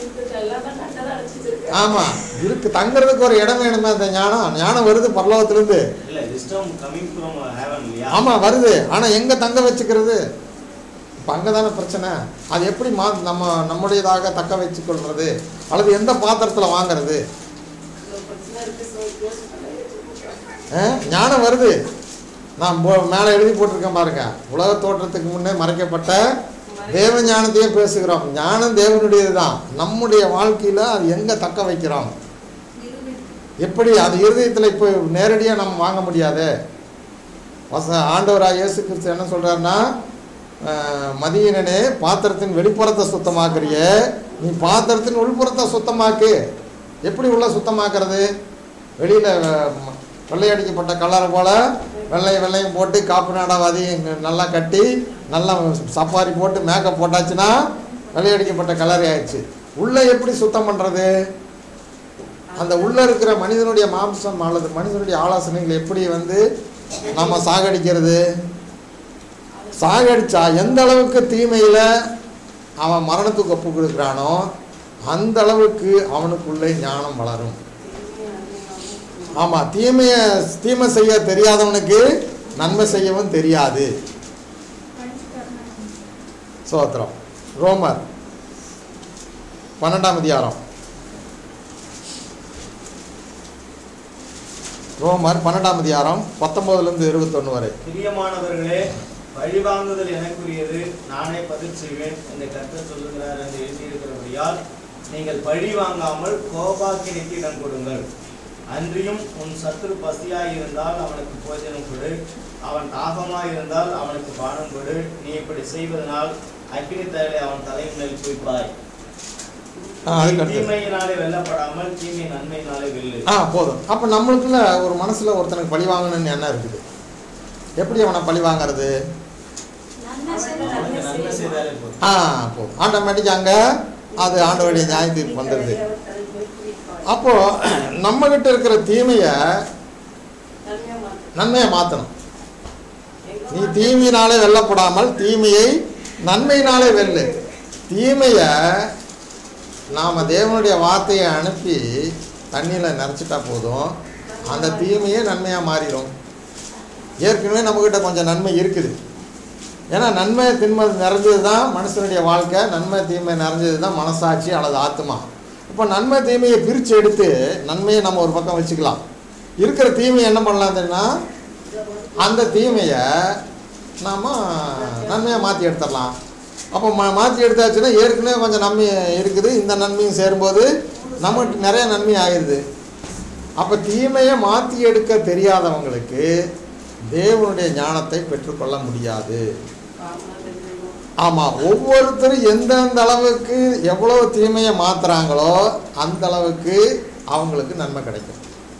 ஆமா, இருக்கு, தங்கறதுக்கு ஒரு இடம் வேணுமே. அந்த ஞானம் ஞானம் வருது பரலோகத்திலிருந்து. இல்ல, wisdom coming from heaven இல்லையா? ஆமா வருது. ஆனா எங்க தங்க வச்சுக்கிறது? இப்ப அங்கதானே பிரச்சனை. அது எப்படி மா நம்ம நம்முடையதாக தக்க வச்சு கொள்றது, அல்லது எந்த பாத்திரத்துல வாங்குறது? ஞானம் வருது. நான் மேலே எழுதி போட்டிருக்கேன் பாருங்க, உலக தோற்றத்துக்கு முன்னே மறைக்கப்பட்ட தேவ ஞானத்தையே பேசுகிறோம். ஞானம் தேவனுடையது தான். நம்முடைய வாழ்க்கையில அது எங்க தக்க வைக்கிறோம், எப்படி? அது இருதயத்தில் இப்போ நேரடியாக நம்ம வாங்க முடியாது. வச ஆண்டவராக இயேசு கிறிஸ்து என்ன சொல்றாருன்னா, மதியனே பாத்திரத்தின் வெளிப்புறத்தை சுத்தமாக்குறிய, நீ பாத்திரத்தின் உள்புறத்தை சுத்தமாக்கு. எப்படி உள்ள சுத்தமாக்குறது? வெளியில வெள்ளையடிக்கப்பட்ட கலரை போல வெள்ளை வெள்ளையும் போட்டு காப்பு நாடாவாதி நல்லா கட்டி நல்லா சப்பாரி போட்டு மேக்கப் போட்டாச்சுன்னா வெள்ளையடிக்கப்பட்ட கலரே ஆயிடுச்சு. உள்ளே எப்படி சுத்தம் பண்ணுறது? அந்த உள்ளே இருக்கிற மனிதனுடைய மாம்சம் அல்லது மனிதனுடைய ஆலோசனைகள் எப்படி வந்து நம்ம சாகடிக்கிறது? சாகடிச்சா எந்த அளவுக்கு தீமையில் அவன் மரணத்துக்கு ஒப்பு கொடுக்குறானோ அந்த அளவுக்கு அவனுக்குள்ளே ஞானம் வளரும். ஆமாம், தீமையை தீமை செய்ய தெரியாதவனுக்கு நன்மை செய்யவும் தெரியாது. சோத்திரம். ரோமர் பன்னெண்டாம் அதிகாரம், ரோமர் பன்னெண்டாம் அதிகாரம் பத்தொன்பதுலேருந்து இருபத்தொன்று வரை. பிரியமானவர்களே, பழிவாங்குதல் எனக்குரியது, நானே பதில் செய்வேன் என்று கர்த்தர் சொல்லுகிறார் என்று எழுதியிருக்கிறபடியால் நீங்கள் பழி வாங்காமல் கோபாக்கினைக்கு இடம் கொடுங்கள். அன்றியும் உன் சத்துரு பசியாய் இருந்தால் அவனுக்கு போஜனம் கொடு, அவன் தாகமாய் இருந்தால் அவனுக்கு பானம் கொடு. நீ இப்படி செய்வதனால் அக்கினி தயலை அவன் தலையின் மேல் குவிப்பாய். தீமையினாலே வெல்லப்படாமல் தீமை நன்மையினாலே வெல்லு. ஆ போதும். அப்போ நம்மளுக்குள்ள ஒரு மனசுல ஒருத்தனுக்கு பழி வாங்கணும்னு என்ன இருக்குது? எப்படி அவனை பழி வாங்கிறது? ஆ போதும், ஆட்டோமேட்டிக் அங்க அது ஆண்டவருடைய நியாயத்துக்கு வந்துடுது. அப்போ நம்ம கிட்ட இருக்கிற தீமைய நன்மையை மாற்றணும். நீ தீமையினாலே வெல்லப்படாமல் தீமையை நன்மையினாலே வெல்லு. தீமைய நாம தேவனுடைய வார்த்தையை அனுப்பி தண்ணியில நிறச்சிட்டா போதும், அந்த தீமையே நன்மையா மாறிடும். ஏற்கனவே நம்மகிட்ட கொஞ்சம் நன்மை இருக்குது. ஏன்னா நன்மை தின்மை நிறைஞ்சது தான் மனுஷனுடைய வாழ்க்கை, நன்மை தீமை நிறைஞ்சது தான் மனசாட்சி அல்லது ஆத்மா. இப்போ நன்மை தீமையை பிரித்து எடுத்து நன்மையை நம்ம ஒரு பக்கம் வச்சுக்கலாம். இருக்கிற தீமையை என்ன பண்ணலாம் தெரியுமா? அந்த தீமையை நாம் நன்மையை மாற்றி எடுத்துடலாம். அப்போ மா மாற்றி எடுத்தாச்சுன்னா ஏற்கனவே கொஞ்சம் நன்மை இருக்குது, இந்த நன்மையும் சேரும்போது நமக்கு நிறைய நன்மை ஆயிடுது. அப்போ தீமையை மாற்றி எடுக்க தெரியாதவங்களுக்கு தேவனுடைய ஞானத்தை பெற்றுக்கொள்ள முடியாது. ஆமாம், ஒவ்வொருத்தரும் எந்தெந்த அளவுக்கு எவ்வளோ தீமையை மாற்றுறாங்களோ அந்த அளவுக்கு அவங்களுக்கு நன்மை கிடைக்கும்.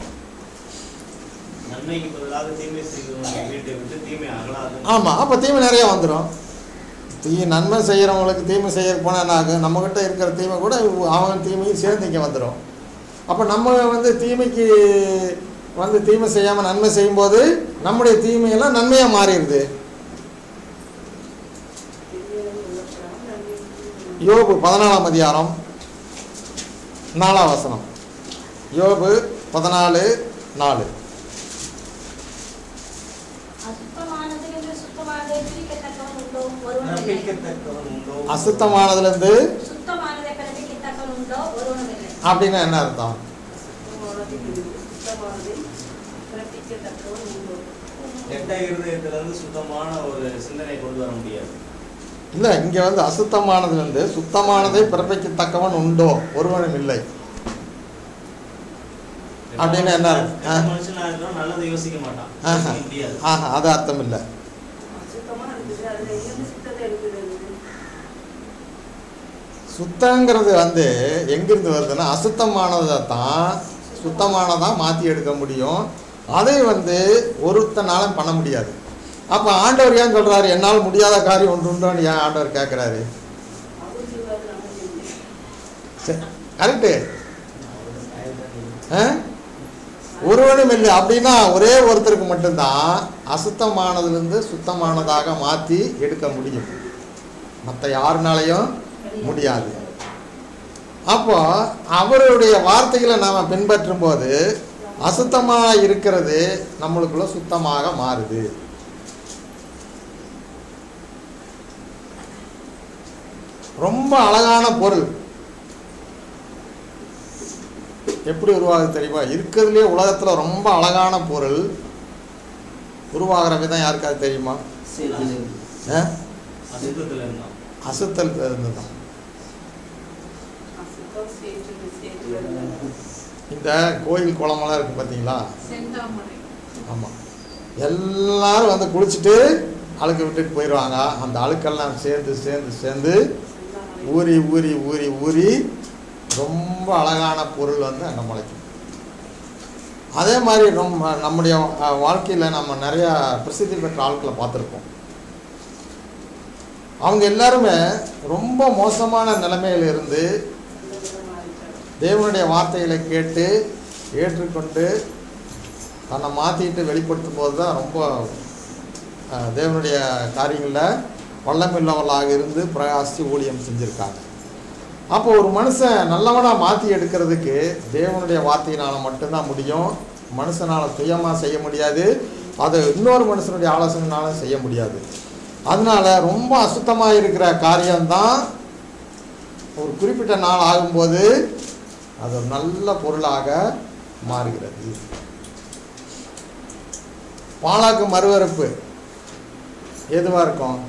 ஆமாம், அப்போ தீமை நிறைய வந்துடும். தீ நன்மை செய்கிறவங்களுக்கு தீமை செய்ய போனால் ஆகும், நம்மக்கிட்ட இருக்கிற தீமை கூட அவங்க தீமையும் சேர்ந்து இங்கே வந்துடும். அப்போ நம்ம வந்து தீமைக்கு வந்து தீமை செய்யாமல் நன்மை செய்யும்போது நம்முடைய தீமையெல்லாம் நன்மையாக மாறிடுது. யோபு பதினாலாம் அதிகாரம் நாலாம் வசனம். யோபு பதினாலு நாலு. அசுத்தமானதுலேருந்து அப்படின்னா என்ன அர்த்தம்? சுத்தமான ஒரு சிந்தனை கொண்டு வர முடியாது. இல்லை, இங்கே வந்து அசுத்தமானதுலேருந்து சுத்தமானதை பிறப்பிக்கத்தக்கவன் உண்டோ? ஒருவனும் இல்லை அப்படின்னு என்ன? ஆஹா, அது அர்த்தம் இல்லை. சுத்தங்கிறது வந்து எங்கிருந்து வருதுன்னா அசுத்தமானதை தான் சுத்தமானதாக மாற்றி எடுக்க முடியும். அதை வந்து ஒருத்தனாலும் பண்ண முடியாது. அப்போ ஆண்டவர் ஏன் சொல்கிறாரு என்னால் முடியாத காரியம் ஒன்று உண்டோன்னு ஏன் ஆண்டவர் கேட்குறாரு? கரெக்டு. ஒருவனும் இல்லை. அப்படின்னா ஒரே ஒருத்தருக்கு மட்டும்தான் அசுத்தமானதுலேருந்து சுத்தமானதாக மாற்றி எடுக்க முடியும், மற்ற யாருனாலையும் முடியாது. அப்போ அவருடைய வார்த்தைகளை நாம் பின்பற்றும் போது அசுத்தமாக இருக்கிறது நம்மளுக்குள்ள சுத்தமாக மாறுது. ரொம்ப அழகான பொருள் எப்படி உருவாகுது தெரியுமா? இருக்கிறதுலே உலகத்தில் ரொம்ப அழகான பொருள் உருவாகிற விதம் யாருக்காவது தெரியுமா? அசுத்தல் இருந்து தான். இந்த கோயில் குளமெல்லாம் இருக்கு பார்த்தீங்களா? ஆமாம், எல்லாரும் வந்து குளிச்சுட்டு அழுக்கு விட்டுட்டு போயிடுவாங்க. அந்த அழுக்கெல்லாம் சேர்ந்து சேர்ந்து சேர்ந்து ஊறி ஊறி ஊறி ஊறி ரொம்ப அழகான பொருள் வந்து அங்கே முளைக்கும். அதே மாதிரி ரொம்ப நம்முடைய வாழ்க்கையில் நம்ம நிறையா பிரசித்தி பெற்ற ஆட்களை பார்த்துருப்போம். அவங்க எல்லாருமே ரொம்ப மோசமான நிலைமையில் இருந்து தேவனுடைய வார்த்தைகளை கேட்டு ஏற்றுக்கொண்டு தன்னை மாற்றிட்டு வெளிப்படுத்தும் போது தான் ரொம்ப தேவனுடைய காரியங்களில் வல்லமில்லவர்களாக இருந்து பிரகாசி ஊழியம் செஞ்சுருக்காங்க. அப்போ ஒரு மனுஷன் நல்லவனாக மாற்றி எடுக்கிறதுக்கு தேவனுடைய வார்த்தையினால் மட்டும்தான் முடியும். மனுஷனால் சுயமாக செய்ய முடியாது, அதை இன்னொரு மனுஷனுடைய ஆலோசனைனாலும் செய்ய முடியாது. அதனால் ரொம்ப அசுத்தமாக இருக்கிற காரியம்தான் ஒரு குறிப்பிட்ட நாள் ஆகும்போது அது ஒரு நல்ல பொருளாக மாறுகிறது. பாலாக்கு மறுவறுப்பு எதுவாக இருக்கும்?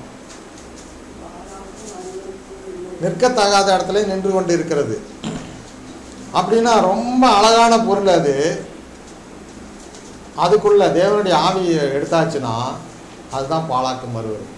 நிற்கத்தகாத இடத்துல நின்று கொண்டு இருக்கிறது. அப்படின்னா ரொம்ப அழகான பொருள் அது. அதுக்குள்ள தேவனுடைய ஆவியை எடுத்தாச்சுன்னா அதுதான் பாலாக்கு மறுவறுப்பு.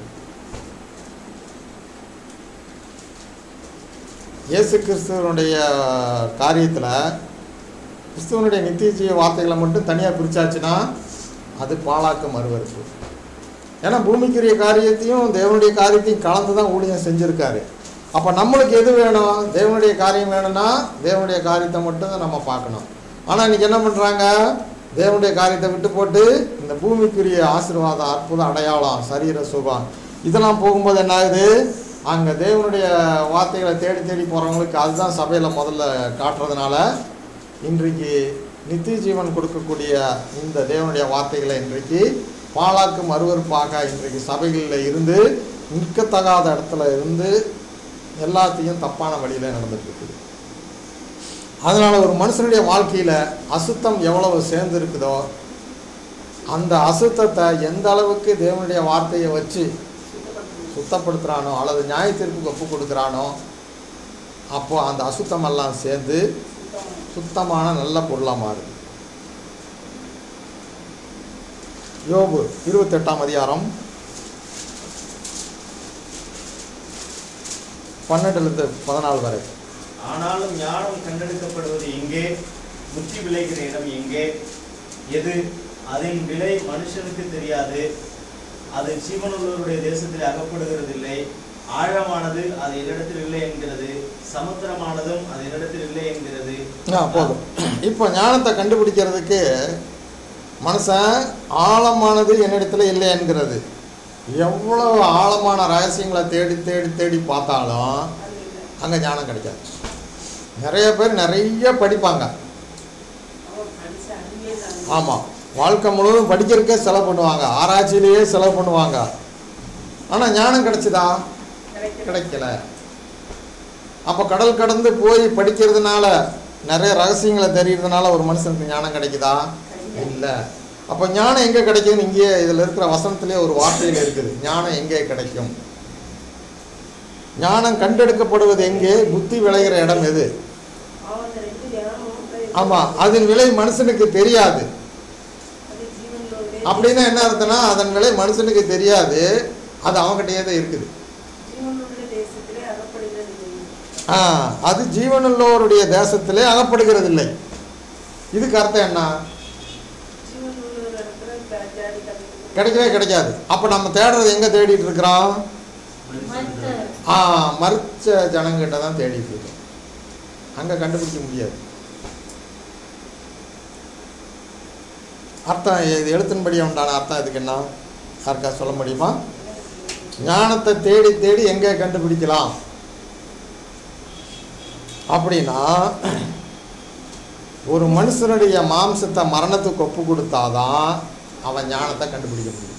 இயேசு கிறிஸ்துவனுடைய காரியத்தில் கிறிஸ்துவனுடைய நித்திய ஜீவ வார்த்தைகளை மட்டும் தனியாக பிரிச்சாச்சுன்னா அது பாலாக்கு மறுவறுப்பு. ஏன்னா பூமிக்குரிய காரியத்தையும் தேவனுடைய காரியத்தையும் கலந்து தான் ஊழியம் செஞ்சுருக்காரு. அப்போ நம்மளுக்கு எது வேணும்? தேவனுடைய காரியம் வேணும்னா தேவனுடைய காரியத்தை மட்டும் தான் நம்ம பார்க்கணும். ஆனால் இன்றைக்கி என்ன பண்ணுறாங்க? தேவனுடைய காரியத்தை விட்டு போட்டு இந்த பூமிக்குரிய ஆசீர்வாதம், அற்புதம், அடையாளம், சரீர சுகம் இதெல்லாம் போகும்போது என்ன ஆகுது? அங்கே தேவனுடைய வார்த்தைகளை தேடி தேடி போகிறவங்களுக்கு அதுதான் சபையில் முதல்ல காட்டுறதுனால இன்றைக்கு நித்திய ஜீவன் கொடுக்கக்கூடிய இந்த தேவனுடைய வார்த்தைகளை இன்றைக்கு பாலாக்கு மறுவறுப்பாக இன்றைக்கு சபைகளில் இருந்து நிற்கத்தகாத இடத்துல இருந்து எல்லாத்தையும் தப்பான வழியில் நடந்துட்டுருக்குது. அதனால் ஒரு மனுஷனுடைய வாழ்க்கையில் அசுத்தம் எவ்வளவு சேர்ந்து இருக்குதோ அந்த அசுத்தத்தை எந்த அளவுக்கு தேவனுடைய வார்த்தையை வச்சு சுத்தப்படுத்துகிறானோ அல்லது நியாயத்திற்கு ஒப்பு கொடுக்குறானோ அப்போது அந்த அசுத்தமெல்லாம் சேர்ந்து சுத்தமான நல்ல பொருளாக மாறுது. யோபு இருபத்தெட்டாம் அதிகாரம் பன்னெண்டுலேருந்து பதினாலு வரை. ஆனாலும் ஞானம் கண்டெடுக்கப்படுவது எங்கே? புத்தி விளைகிற இடம் எங்கே? எது? அதன் விலை மனுஷனுக்கு தெரியாது. அது ஜீவனுள்ளவருடைய தேசத்தில் அகப்படுகிறதில்லை. ஆழமானது அது என்னிடத்தில் இல்லை என்கிறது, சமுத்திரமானதும் அது என்னிடத்தில் இல்லை என்கிறது. போதும். இப்போ ஞானத்தை கண்டுபிடிக்கிறதுக்கு மனுஷன் ஆழமானது என்னிடத்துல இல்லை என்கிறது. எவ்வளவு ஆழமான ரகசியங்களை தேடி தேடி தேடி பார்த்தாலும் அங்கே ஞானம் கிடைக்காது. நிறைய பேர் நிறைய படிப்பாங்க, ஆமாம், வாழ்க்கை முழுவதும் படிக்கிறதுக்கே செலவு பண்ணுவாங்க, ஆராய்ச்சியிலேயே செலவு பண்ணுவாங்க. ஆனால் ஞானம் கிடைச்சதா? கிடைக்கல. அப்போ கடல் கடந்து போய் படிக்கிறதுனால நிறைய ரகசியங்களை தெரியறதுனால ஒரு மனுஷனுக்கு ஞானம் கிடைக்குதா? இல்லை. அப்போ ஞானம் எங்கே கிடைக்குதுன்னு இங்கே இதில் இருக்கிற வசனத்திலே ஒரு வார்த்தையில் இருக்குது. ஞானம் எங்கே கிடைக்கும்? ஞானம் கண்டெடுக்கப்படுவது எங்கே? புத்தி விளைகிற இடம் எது? ஆமாம், அதன் விலை மனுஷனுக்கு தெரியாது. அப்படின்னா என்ன அர்த்தம்னா அதன் விலை மனுஷனுக்கு தெரியாது, அது அவங்ககிட்டயே தான் இருக்குது. ஆ அது ஜீவனுள்ளவருடைய தேசத்திலே அகப்படுகிறது இல்லை. இதுக்கு அர்த்தம் என்ன? கிடைக்கவே கிடைக்காது. அப்போ நம்ம தேடுறது எங்கே தேடிட்டு இருக்கிறோம்? ஆ மறுச்ச ஜனங்கிட்ட தான் தேடிட்டு இருக்கோம். அங்கே கண்டுபிடிக்க முடியாது. அர்த்தம் இது எழுத்தின்படி உண்டான அர்த்தம் இதுக்கு என்ன யாருக்கா சொல்ல முடியுமா? ஞானத்தை தேடி தேடி எங்கே கண்டுபிடிக்கலாம் அப்படின்னா, ஒரு மனுஷனுடைய மாம்சத்தை மரணத்துக்கு ஒப்பு கொடுத்தாதான் அவன் ஞானத்தை கண்டுபிடிக்க முடியும்.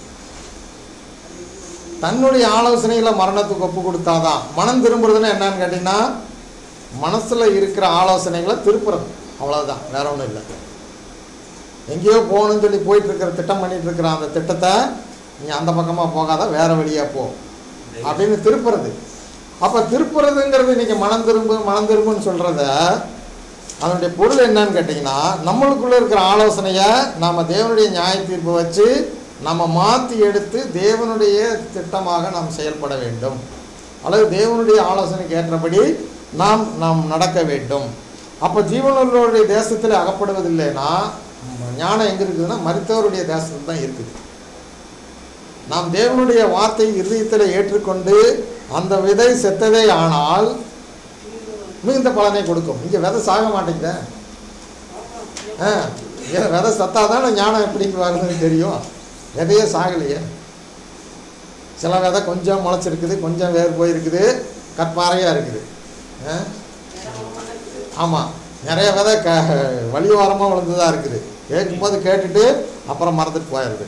தன்னுடைய ஆலோசனைகளை மரணத்துக்கு ஒப்பு கொடுத்தாதான். மனம் திரும்புறதுன்னு என்னன்னு கேட்டிங்கன்னா, மனசில் இருக்கிற ஆலோசனைகளை திருப்புறது, அவ்வளோதான், வேற ஒன்றும் இல்லை. எங்கேயோ போகணும்னு சொல்லி போயிட்டு இருக்கிற திட்டம் பண்ணிட்டு இருக்கிற அந்த திட்டத்தை நீ அந்த பக்கமாக போகாத, வேற வழியாக போ அப்படின்னு திருப்புறது. அப்போ திருப்புறதுங்கிறது இன்னைக்கு மனம் திரும்பு மனம் திரும்புன்னு சொல்கிறத அதனுடைய பொருள் என்னன்னு கேட்டிங்கன்னா, நம்மளுக்குள்ளே இருக்கிற ஆலோசனையை நாம் தேவனுடைய நியாய தீர்ப்பை வச்சு நம்ம மாற்றி எடுத்து தேவனுடைய திட்டமாக நாம் செயல்பட வேண்டும், அல்லது தேவனுடைய ஆலோசனைக்கு ஏற்றபடி நாம் நாம் நடக்க வேண்டும். அப்போ ஜீவனுள்ளவருடைய தேசத்தில் அகப்படுவதில்லைன்னா ஞானம் எங்கே இருக்குதுன்னா மரித்தவருடைய தேசத்தில் தான் இருக்குது. நாம் தேவனுடைய வார்த்தை இருதயத்தில் ஏற்றுக்கொண்டு அந்த விதை செத்ததே ஆனால் மிகுந்த பலனை கொடுக்கும். இங்கே விதை சாக மாட்டேங்குதே. ஆ விதை சத்தாதான் ஞானம் எப்படி வருதுன்னு தெரியும். விதையே சாகலையே. சில விதை கொஞ்சம் முளைச்சிருக்குது, கொஞ்சம் வேறு போயிருக்குது, கற்பாறையாக இருக்குது. ஆமாம், நிறைய விதை க வழியோரமாக விழுந்து தான் இருக்குது. கேட்கும்போது கேட்டுட்டு அப்புறம் மறந்துட்டு போயிடுது.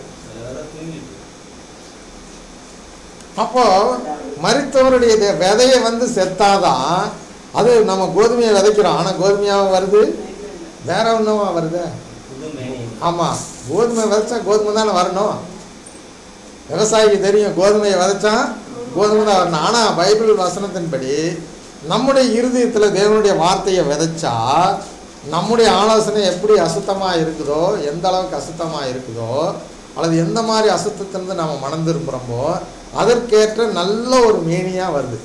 அப்போ மரித்தவருடைய விதையை வந்து செத்தாதான் அது நம்ம கோதுமையை விதைக்கிறோம். ஆனால் கோதுமையாக வருது, வேற ஒன்றும் வருது. ஆமாம், கோதுமை விதைச்சா கோதுமை தானே வரணும். விவசாயிக்கு தெரியும் கோதுமையை விதைச்சா கோதுமை தான் வரணும். ஆனால் பைபிள் வசனத்தின்படி நம்முடைய இருதயத்தில் தேவனுடைய வார்த்தையை விதைச்சா நம்முடைய ஆலோசனை எப்படி அசுத்தமாக இருக்குதோ, எந்த அளவுக்கு அசுத்தமாக இருக்குதோ, அல்லது எந்த மாதிரி அசுத்தத்திலிருந்து நம்ம மனம் திரும்புகிறோமோ அதற்கேற்ற நல்ல ஒரு மேனியாக வருது.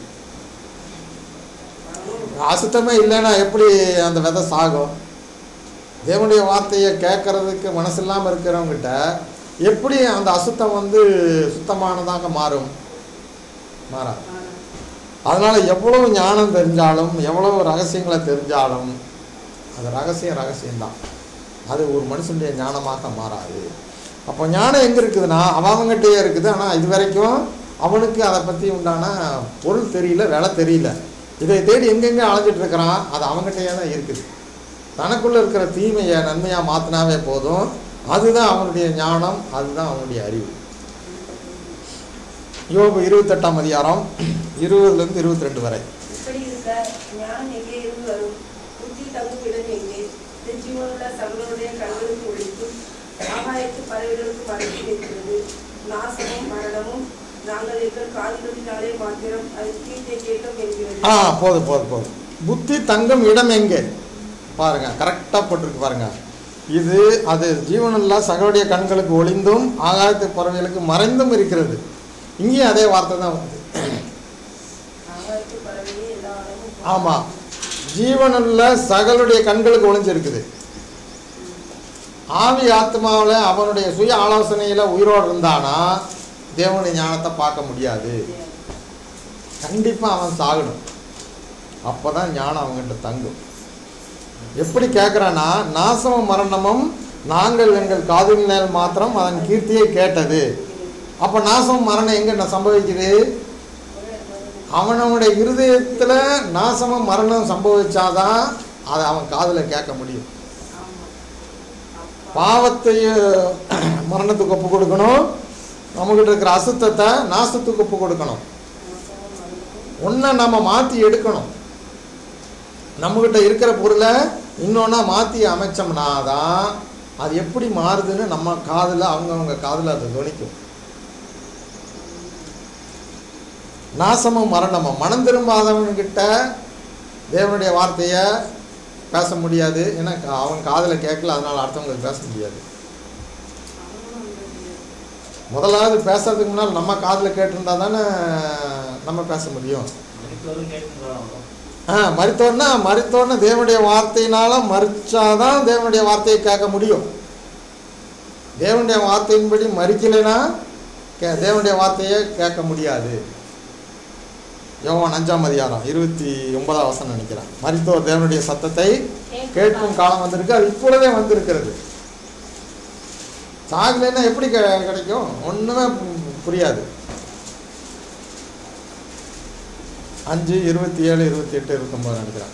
அசுத்தமே இல்லைன்னா எப்படி அந்த விதை சாகும்? தேவனுடைய வார்த்தையை கேட்கறதுக்கு மனசு இல்லாமல் இருக்கிறவங்ககிட்ட எப்படி அந்த அசுத்தம் வந்து சுத்தமானதாக மாறும்? மாறா. அதனால் எவ்வளவு ஞானம் தெரிஞ்சாலும் எவ்வளவு ரகசியங்களை தெரிஞ்சாலும் அது ரகசியம் ரகசியம்தான். அது ஒரு மனுஷனுடைய ஞானமாக மாறாது. அப்போ ஞானம் எங்கே இருக்குதுன்னா அவங்ககிட்டயே இருக்குது. ஆனால் இது வரைக்கும் அவனுக்கு அதை பற்றி உண்டான பொருள் தெரியல, வேலை தெரியல. இதை தேடி எங்கெங்கே அலைஞ்சிட்டு இருக்கிறான், அது அவங்ககிட்டயே தான் இருக்குது. தனக்குள்ளே இருக்கிற தீமையை நன்மையாக மாற்றினாவே போதும். அதுதான் அவனுடைய ஞானம், அதுதான் அவனுடைய அறிவு. யோபு இருபத்தெட்டாம் அதிகாரம் இருபதுலேருந்து இருபத்தி ரெண்டு வரை. இப்படி இருக்க ஞானம் எங்கே இருந்து வரும்? புத்தி தங்கும் இடம் எங்கே? ஜீவனுள்ள சகலருடைய கண்களுக்கு ஒழிக்கும், ஆகாயத்து பறவைகளுக்கு மறைத்து வைக்கிறது. நாசமும் மரணமும் நாங்கள் எங்கள் காதுகளினாலே மாத்திரம் அது கீழே கேட்டோம் என்கிறது. ஆ போதும் போதும் போதும். புத்தி தங்கும் இடம் எங்கே பாருங்க, கரெக்டாக போட்டிருக்கு பாருங்க. இது அது ஜீவனுள்ள சகலுடைய கண்களுக்கு ஒளிந்தும் ஆகாயத்து பறவைகளுக்கு மறைந்தும் இருக்கிறது. இங்கேயும் அதே வார்த்தை தான் வருது. ஆமாம், ஜீவனுள்ள சகலுடைய கண்களுக்கு ஒளிஞ்சிருக்குது. ஆவி ஆத்மாவில் அவனுடைய சுய ஆலோசனையில் உயிரோடு இருந்தானா தேவனுடைய ஞானத்தை பார்க்க முடியாது. கண்டிப்பாக அவன் சாகணும், அப்போ தான் ஞானம் அவங்ககிட்ட தங்கும். எப்படி கேட்குறான்னா, நாசமும் மரணமும் நாங்கள் எங்கள் காதுகளினால் மாத்திரம் அதன் கீர்த்தியை கேட்டது. அப்போ நாசமும் மரணம் எங்கே சம்பவிக்குது? அவனுடைய இருதயத்தில் நாசமும் மரணம் சம்பவிச்சாதான் அதை அவன் காதில் கேட்க முடியும். பாவத்தைய மரணத்துக்கு ஒப்பு கொடுக்கணும், நம்மகிட்ட இருக்கிற அசுத்தத்தை நாசத்துக்கு ஒப்பு கொடுக்கணும். ஒன்றை நம்ம மாற்றி எடுக்கணும். நம்மகிட்ட இருக்கிற பொருளை இன்னொன்னா மாற்றி அமைச்சோம்னா தான் அது எப்படி மாறுதுன்னு நம்ம காதில் அவங்கவுங்க காதில் அது துணிக்கும். நாசமும் மரணமும் மனம் திரும்பாதவன்கிட்ட தேவனுடைய வார்த்தையை பேச முடியாது. ஏன்னா அவன் காதில் கேட்கல, அதனால் அடுத்தவங்களுக்கு பேச முடியாது. முதலாவது பேசுறதுக்கு முன்னால் நம்ம காதில் கேட்டிருந்தா தானே நம்ம பேச முடியும். ஆ மரித்தோன்னா மரித்தோன்னா தேவனுடைய வார்த்தையினால மறிச்சாதான் தேவனுடைய வார்த்தையை கேட்க முடியும். தேவனுடைய வார்த்தையின்படி மறிக்கலைன்னா கே தேவனுடைய வார்த்தையை கேட்க முடியாது. யோவான் அஞ்சாம் அதிகாரம் இருபத்தி ஒன்பதாம் வசனம் நினைக்கிறேன். மரித்தோர் தேவனுடைய சத்தத்தை கேட்கும் காலம் வந்திருக்கு, அது இப்பொழுதே வந்திருக்கிறது. சாகலைன்னா எப்படி க கிடைக்கும்? ஒன்றுமே புரியாது. அஞ்சு இருபத்தி ஏழு இருபத்தி எட்டு இருபத்தொம்பது நினைக்கிறேன்.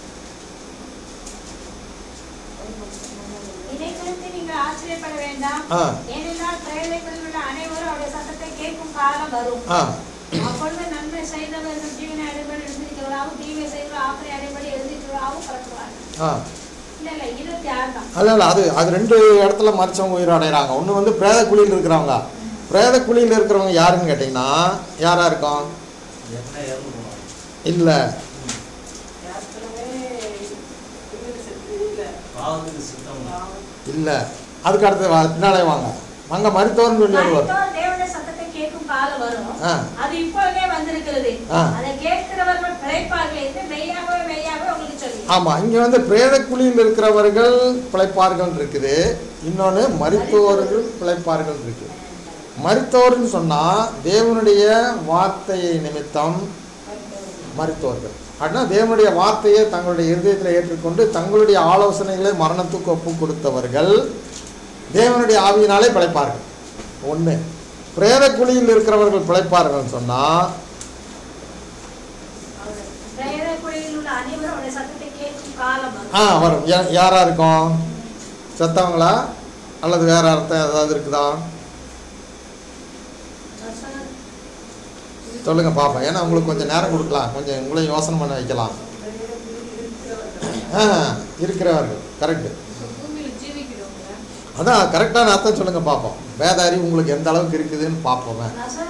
இதை குறித்து நீங்கள் ஆச்சரியப்பட வேண்டாம். ஏனென்றால் பிரேதங்களில் உள்ள அனைவரும் அவருடைய சத்தத்தை கேட்கும் காலம் வரும். அப்பொழுது நன்மை செய்தவர்கள் ஜீவனை அடைபடி எழுந்திருக்கிறவராகவும் தீமை செய்தவர்கள் ஆக்கிரை அடைபடி எழுந்திருக்கிறவராகவும் பறக்குவார்கள். அல்ல இல்லை அது அது ரெண்டு இடத்துல மறிச்சவங்க உயிர் அடைகிறாங்க. ஒன்று வந்து பிரேத குழியில் இருக்கிறவங்க. பிரேத குழியில் இருக்கிறவங்க யாருன்னு கேட்டிங்கன்னா யாராக இருக்கும்? இல்லை இல்லை அதுக்கு அடுத்து பின்னாலே வாங்க அங்க மரித்தோர்னு சொல்லி வருவார். தேவனுடைய சத்தத்தை கேட்கும் காலம் வரும். அது இப்போதே வந்திருக்கிறது. அதை கேட்கிறவர்கள் பிழைப்பார்கள் என்று மெய்யாகவே மெய்யாகவே உங்களுக்கு சொல்லி. ஆமா இங்க வந்து பிரேத குழியில் இருக்கிறவர்கள் பிழைப்பார்கள் இருக்குது. இன்னொன்று மரித்தோர்கள் பிழைப்பார்கள் இருக்கு. மரித்தோர்னு சொன்னா தேவனுடைய வார்த்தையை நிமித்தம் மரித்தோர்கள். அப்படின்னா தேவனுடைய வார்த்தையை தங்களுடைய இருதயத்தில் ஏற்றுக்கொண்டு தங்களுடைய ஆலோசனைகளை மரணத்துக்கு ஒப்பு கொடுத்தவர்கள் தேவனுடைய ஆவியினாலே பிழைப்பார்கள். ஒன்று பிரேத குழியில் இருக்கிறவர்கள் பிழைப்பார்கள் சொன்னா ஆ வரும். யாரா இருக்கும்? செத்தவங்களா அல்லது வேற அர்த்தம் ஏதாவது இருக்குதா? சொல்லுங்க பாப்பா. ஏன்னா உங்களுக்கு கொஞ்சம் நேரம் கொடுக்கலாம், கொஞ்சம் உங்களையும் யோசனை பண்ண வைக்கலாம். ஆ இருக்கிறவர்கள் கரெக்டு. அதான் கரெக்டான அர்த்தம் சொல்லுங்க பார்ப்போம். வேத அறிவு உங்களுக்கு எந்த அளவுக்கு இருக்குதுன்னு பார்ப்போமே.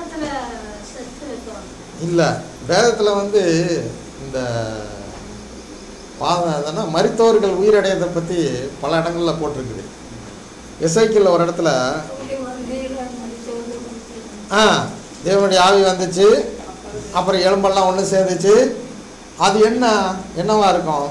இல்லை வேதத்தில் வந்து இந்த பாதனா மரித்தோர்கள் உயிரடையதை பற்றி பல இடங்களில் போட்டிருக்குது. எசேக்கியேல் ஒரு இடத்துல ஆ தேவனுடைய ஆவி வந்துச்சு, அப்புறம் எலும்பெல்லாம் ஒன்று சேர்ந்துச்சு. அது என்ன என்னவா இருக்கும்?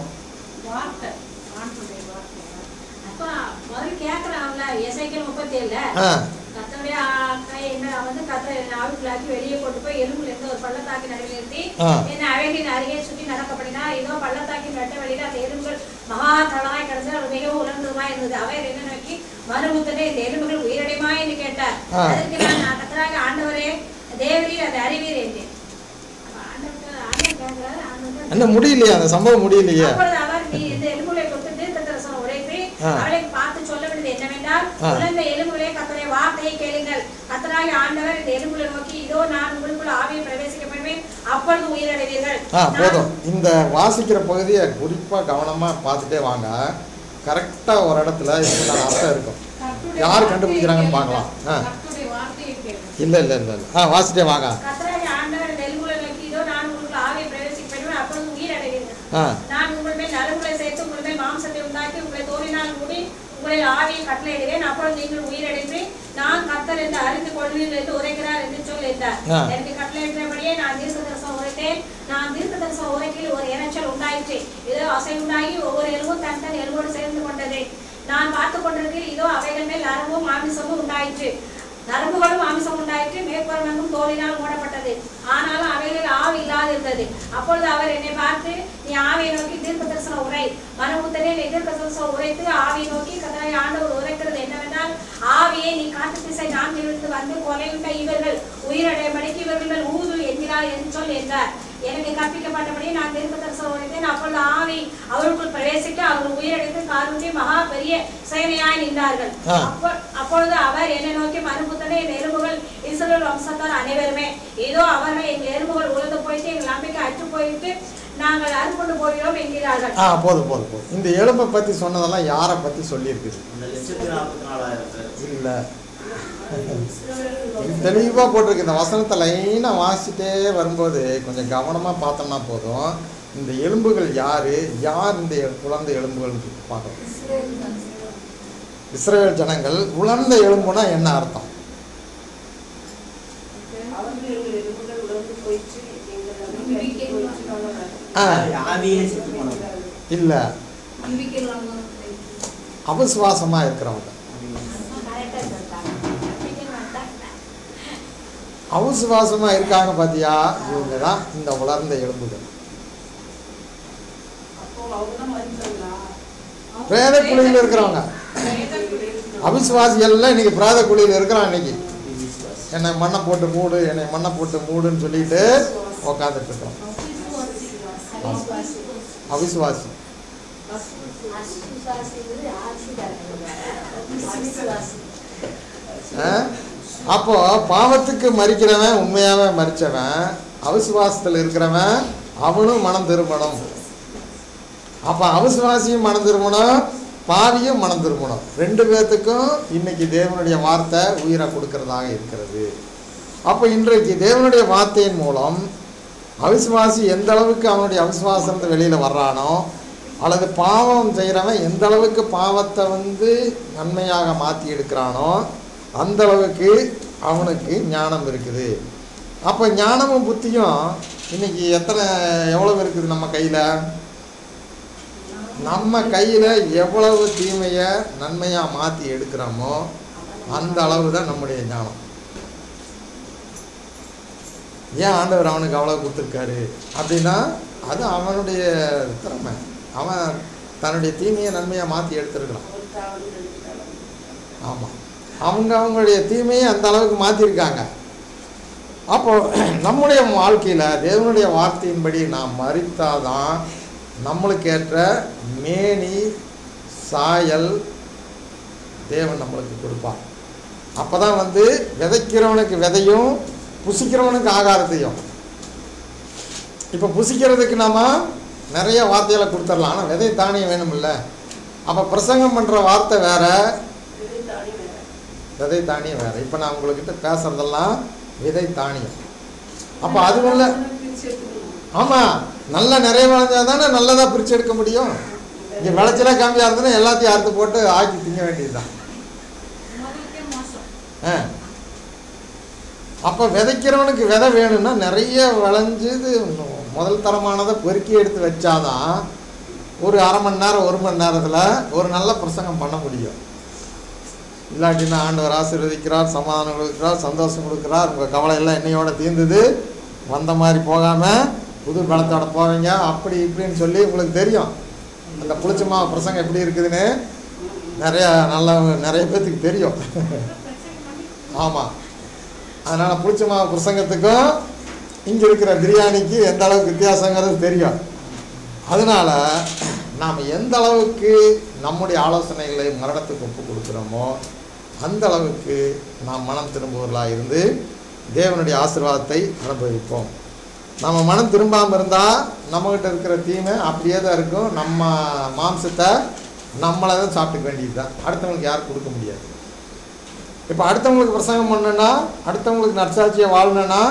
வெளியே கொண்டு போய் எலும்புல இருந்து ஒரு பள்ளத்தாக்கி நடுவில் நிறுத்தி என்ன அழகின் அருகே சுற்றி நடக்கப்படினா இதோ பள்ளத்தாக்கின் வெட்ட வெளியில அந்த எலும்புகள் மகா தளமாய் கிடந்து அது மிகவும் உலர்ந்ததுமா இருந்தது. அவர் என்ன நோக்கி மறுமுத்தனே இந்த எலும்புகள் உயிரடையுமா என்று கேட்டார். அதற்கு நான் கர்த்தராக ஆண்டவரே தேவரீர் அதை அறிவீர் என்றேன். என்ன முடியலையா அந்த சம்பவம்? முடியலையே. அவர் நீ இந்த எலும்புகளை கொடுத்து தீர்க்கதரிசனம் உரைத்து அவளை பார்த்து சொல்ல வேண்டியது என்னவென்றால் உலர்ந்த எலும்புகளே கர்த்தருடைய வார்த்தையை கேளுங்கள். கர்த்தராகிய ஆண்டவர் இந்த எலும்புகளை நோக்கி இதோ நான் உங்களுக்குள்ள ஆவியை பிரவேசிக்க பண்ணுவேன், அப்பொழுது உயிரடைவீர்கள். போதும். இந்த வாசிக்கிற பகுதியை குறிப்பா கவனமா பார்த்துட்டே வாங்க. கரெக்டா ஒரு இடத்துல இதுக்கு அர்த்தம் இருக்கும். யார் கண்டுபிடிக்கிறாங்கன்னு பார்க்கலாம். இல்ல இல்ல இல்ல இல்ல ஆ வாசிட்டே வாங்க. கர்த்தராகிய ஆண்டவர் இந்த எலும்புகளை நோக்கி இதோ நான் உங்களுக்குள்ள ஆவியை பிரவேசிக்க பண்ணுவேன், அப்பொழுது உயிரடைவீர்கள். நான் உங்கள் மேல் நரம்புகளை சேர்த்து உங்கள் மேல் மாம்சத்தை உண்டாக்கி உங்களை தோலினால் மூடி உங்களை ஆவியை கட்டளையிடுவேன், அப்பொழுது நீங்கள் உயிரடைந்து நான் கர்த்தர் என்று அறிந்து கொள்வீர்கள் என்று உரைக்கிறார் என்று சொல் என்றார். எனக்கு கட்டளையிட்டபடியே நான் தீர்க்க தரிசனம் உரைத்தேன். நான் தீர்க்க தரிசனம் உரைக்கையில் ஒரு இறைச்சல் உண்டாயிற்று. இதோ அசை உண்டாகி ஒவ்வொரு எலும்பும் தன் தன் எலும்போடு சேர்ந்து கொண்டது. நான் பார்த்து கொண்டிருக்கிறேன், இதோ அவைகள் மேல் நரம்பும் மாமிசமும் உண்டாயிற்று. நரம்புகளும் மாமிசம் உண்டாயிற்று. மேற்புறமெங்கும் தோலினால் மூடப்பட்டது, ஆனாலும் அவைகளில் ஆவி இல்லாது இருந்தது. அப்பொழுது அவர் என்னை பார்த்து நீ ஆவியை நோக்கி தீர்க்க தரிசனம் உரை மனமுத்தனே நீ தீர்க்க தரிசனம் உரைத்து ஆவியை நோக்கி கர்த்தராகிய ஆண்டவர் உரைக்கிறது என்னவென்றால் ஆவியை நீ காட்டு திசை நான்கிலிருந்து வந்து கொலையுண்ட இவர்கள் உயிரடையபடிக்கு இவர்கள் மேல் ஊது என்கிறார் என்று சொல் என்றார். எனக்கு கற்பிக்கப்பட்டபடி நான் தீர்க்க தரிசனம் உரைத்தேன். அப்பொழுது ஆவி அவருக்குள் பிரவேசிக்க அவர்கள் உயிரடைந்து காருண்டி மகா பெரிய சேனையாய் நின்றார்கள். அப்பொழுது அவர் என்னை நோக்கி மறுபுத்தனே என் எலும்புகள் இஸ்ரவேல் வம்சத்தார் அனைவருமே இதோ அவர்கள் எங்கள் எலும்புகள் உலர்ந்து போயிட்டு எங்கள் நம்பிக்கை அற்று போயிட்டு நாங்கள் அறுப்புண்டு போகிறோம் என்கிறார்கள். ஆ போதும் போதும் போதும். இந்த எலும்பை பற்றி சொன்னதெல்லாம் யாரை பற்றி சொல்லியிருக்குது? இல்லை தெளிவாக போட்டிருக்கு. இந்த வசனத்தை லைனாக வாசிட்டே வரும்போது கொஞ்சம் கவனமாக பார்த்தோம்னா போதும். இந்த எலும்புகள் யாரு யார் இந்த உலர்ந்த எலும்புகள் பார்க்கணும். இஸ்ரவேல் ஜனங்கள். உலர்ந்த எலும்புனா என்ன அர்த்தம்? இல்ல அவிசுவாசமா இருக்கிறவங்க. அவிசுவாசமா இருக்காங்க பாத்தியா, இவங்க தான் இந்த உலர்ந்த எலும்புகள். பிரேத குழியில் இருக்கிறவங்க அவிசுவாசி எல்லாம் இன்னைக்கு பிராத குழியில் இருக்கிறான். இன்னைக்கு என்னை மண்ணை போட்டு மூடு, என்னை மண்ணை போட்டு மூடுன்னு சொல்லிட்டு உக்காந்துட்டு இருக்கிறோம். அவிசுவாசி அப்போ பாவத்துக்கு மறிக்கிறவன் உண்மையாவே மறிச்சவன், அவிசுவாசத்தில் இருக்கிறவன் அவனும் மனம் திரும்பணும். அப்ப அவிசுவாசியும் மனம் திரும்பணும், பாவியும் மனம் திரும்பணும். ரெண்டு பேர்த்துக்கும் இன்னைக்கு தேவனுடைய வார்த்தை உயிரை கொடுக்கறதாக இருக்கிறது. அப்போ இன்றைக்கு தேவனுடைய வார்த்தையின் மூலம் அவிசுவாசி எந்த அளவுக்கு அவனுடைய அவிசுவாசத்தை வெளியில வர்றானோ, அல்லது பாவம் செய்கிறவன் எந்த அளவுக்கு பாவத்தை வந்து நன்மையாக மாற்றி எடுக்கிறானோ அந்த அளவுக்கு அவனுக்கு ஞானம் இருக்குது. அப்போ ஞானமும் புத்தியும் இன்னைக்கு எத்தனை எவ்வளவு இருக்குது நம்ம கையில்? நம்ம கையில் எவ்வளவு தீமையை நன்மையாக மாற்றி எடுக்கிறோமோ அந்த அளவு தான் நம்முடைய ஞானம். ஏன் ஆண்டவர் அவனுக்கு அவ்வளோ கொடுத்துருக்காரு அப்படின்னா அது அவனுடைய திறமை. அவன் தன்னுடைய தீமையை நன்மையாக மாற்றி எடுத்துருக்கிறான். ஆமாம், அவங்க அவங்களுடைய தீமையை அந்த அளவுக்கு மாற்றிருக்காங்க. அப்போ நம்முடைய வாழ்க்கையில் தேவனுடைய வார்த்தையின்படி நாம் மறித்தாதான் நம்மளுக்கு ஏற்ற மேனி சாயல் தேவன் நம்மளுக்கு கொடுப்பார். அப்போ தான் வந்து விதைக்கிறவனுக்கு விதையும் புசிக்கிறவனுக்கு ஆகாரத்தையும். இப்போ புசிக்கிறதுக்கு நாம நிறைய வார்த்தைகளை கொடுத்துடலாம், ஆனால் விதை தானியம் வேணுமில்ல. அப்போ பிரசங்கம் பண்ணுற வார்த்தை வேற, விதை தானியம் வேற. இப்போ நான் உங்கள்கிட்ட பேசுறதெல்லாம் விதை தானியம். அப்போ அது உள்ள ஆமாம் நல்லா நிறைய விளைஞ்சா தானே நல்லதாக பிரித்து எடுக்க முடியும். இங்கே விளைச்சலாக கம்மியாக இருந்ததுன்னா எல்லாத்தையும் அறுத்து போட்டு ஆக்கி திங்க வேண்டியது தான். ஆ அப்போ விதைக்கிறவனுக்கு விதை வேணும்னா நிறைய விளைஞ்சது முதல் தரமானதை பொறுக்கி எடுத்து வச்சாதான் ஒரு அரை மணி நேரம் ஒரு மணி நேரத்தில் ஒரு நல்ல பிரசங்கம் பண்ண முடியும். இல்லாட்டின்னா ஆண்டவர் ஆசீர்வதிக்கிறார், சமாதானம் கொடுக்கிறார், சந்தோஷம் கொடுக்குறார், உங்கள் கவலை எல்லாம் என்னையோட தீர்ந்தது, வந்த மாதிரி போகாமல் புது பலத்தோட போவீங்க அப்படி இப்படின்னு சொல்லி உங்களுக்கு தெரியும். அந்த புளிச்சமா பிரசங்கம் எப்படி இருக்குதுன்னு நிறையா நல்லா நிறைய பேர்த்துக்கு தெரியும். ஆமாம், அதனால் புளிச்சமா பிரசங்கத்துக்கும் இங்கே இருக்கிற பிரியாணிக்கு எந்த அளவுக்கு வித்தியாசங்கிறது தெரியும். அதனால் நாம் எந்த அளவுக்கு நம்முடைய ஆலோசனைகளை மரணத்துக்கு ஒப்பு கொடுக்குறோமோ அந்த அளவுக்கு நாம் மனம் திரும்புவர்களாக இருந்து தேவனுடைய ஆசீர்வாதத்தை அனுபவிப்போம். நம்ம மனம் திரும்பாமல் இருந்தால் நம்மகிட்ட இருக்கிற தீமை அப்படியே தான் இருக்கும். நம்ம மாம்சத்தை நம்மளை தான் சாப்பிட்டுக்க வேண்டியது தான், அடுத்தவங்களுக்கு யாரும் கொடுக்க முடியாது. இப்போ அடுத்தவங்களுக்கு பிரசங்கம் பண்ணணுன்னா, அடுத்தவங்களுக்கு நற்சாட்சியை வாழணுன்னா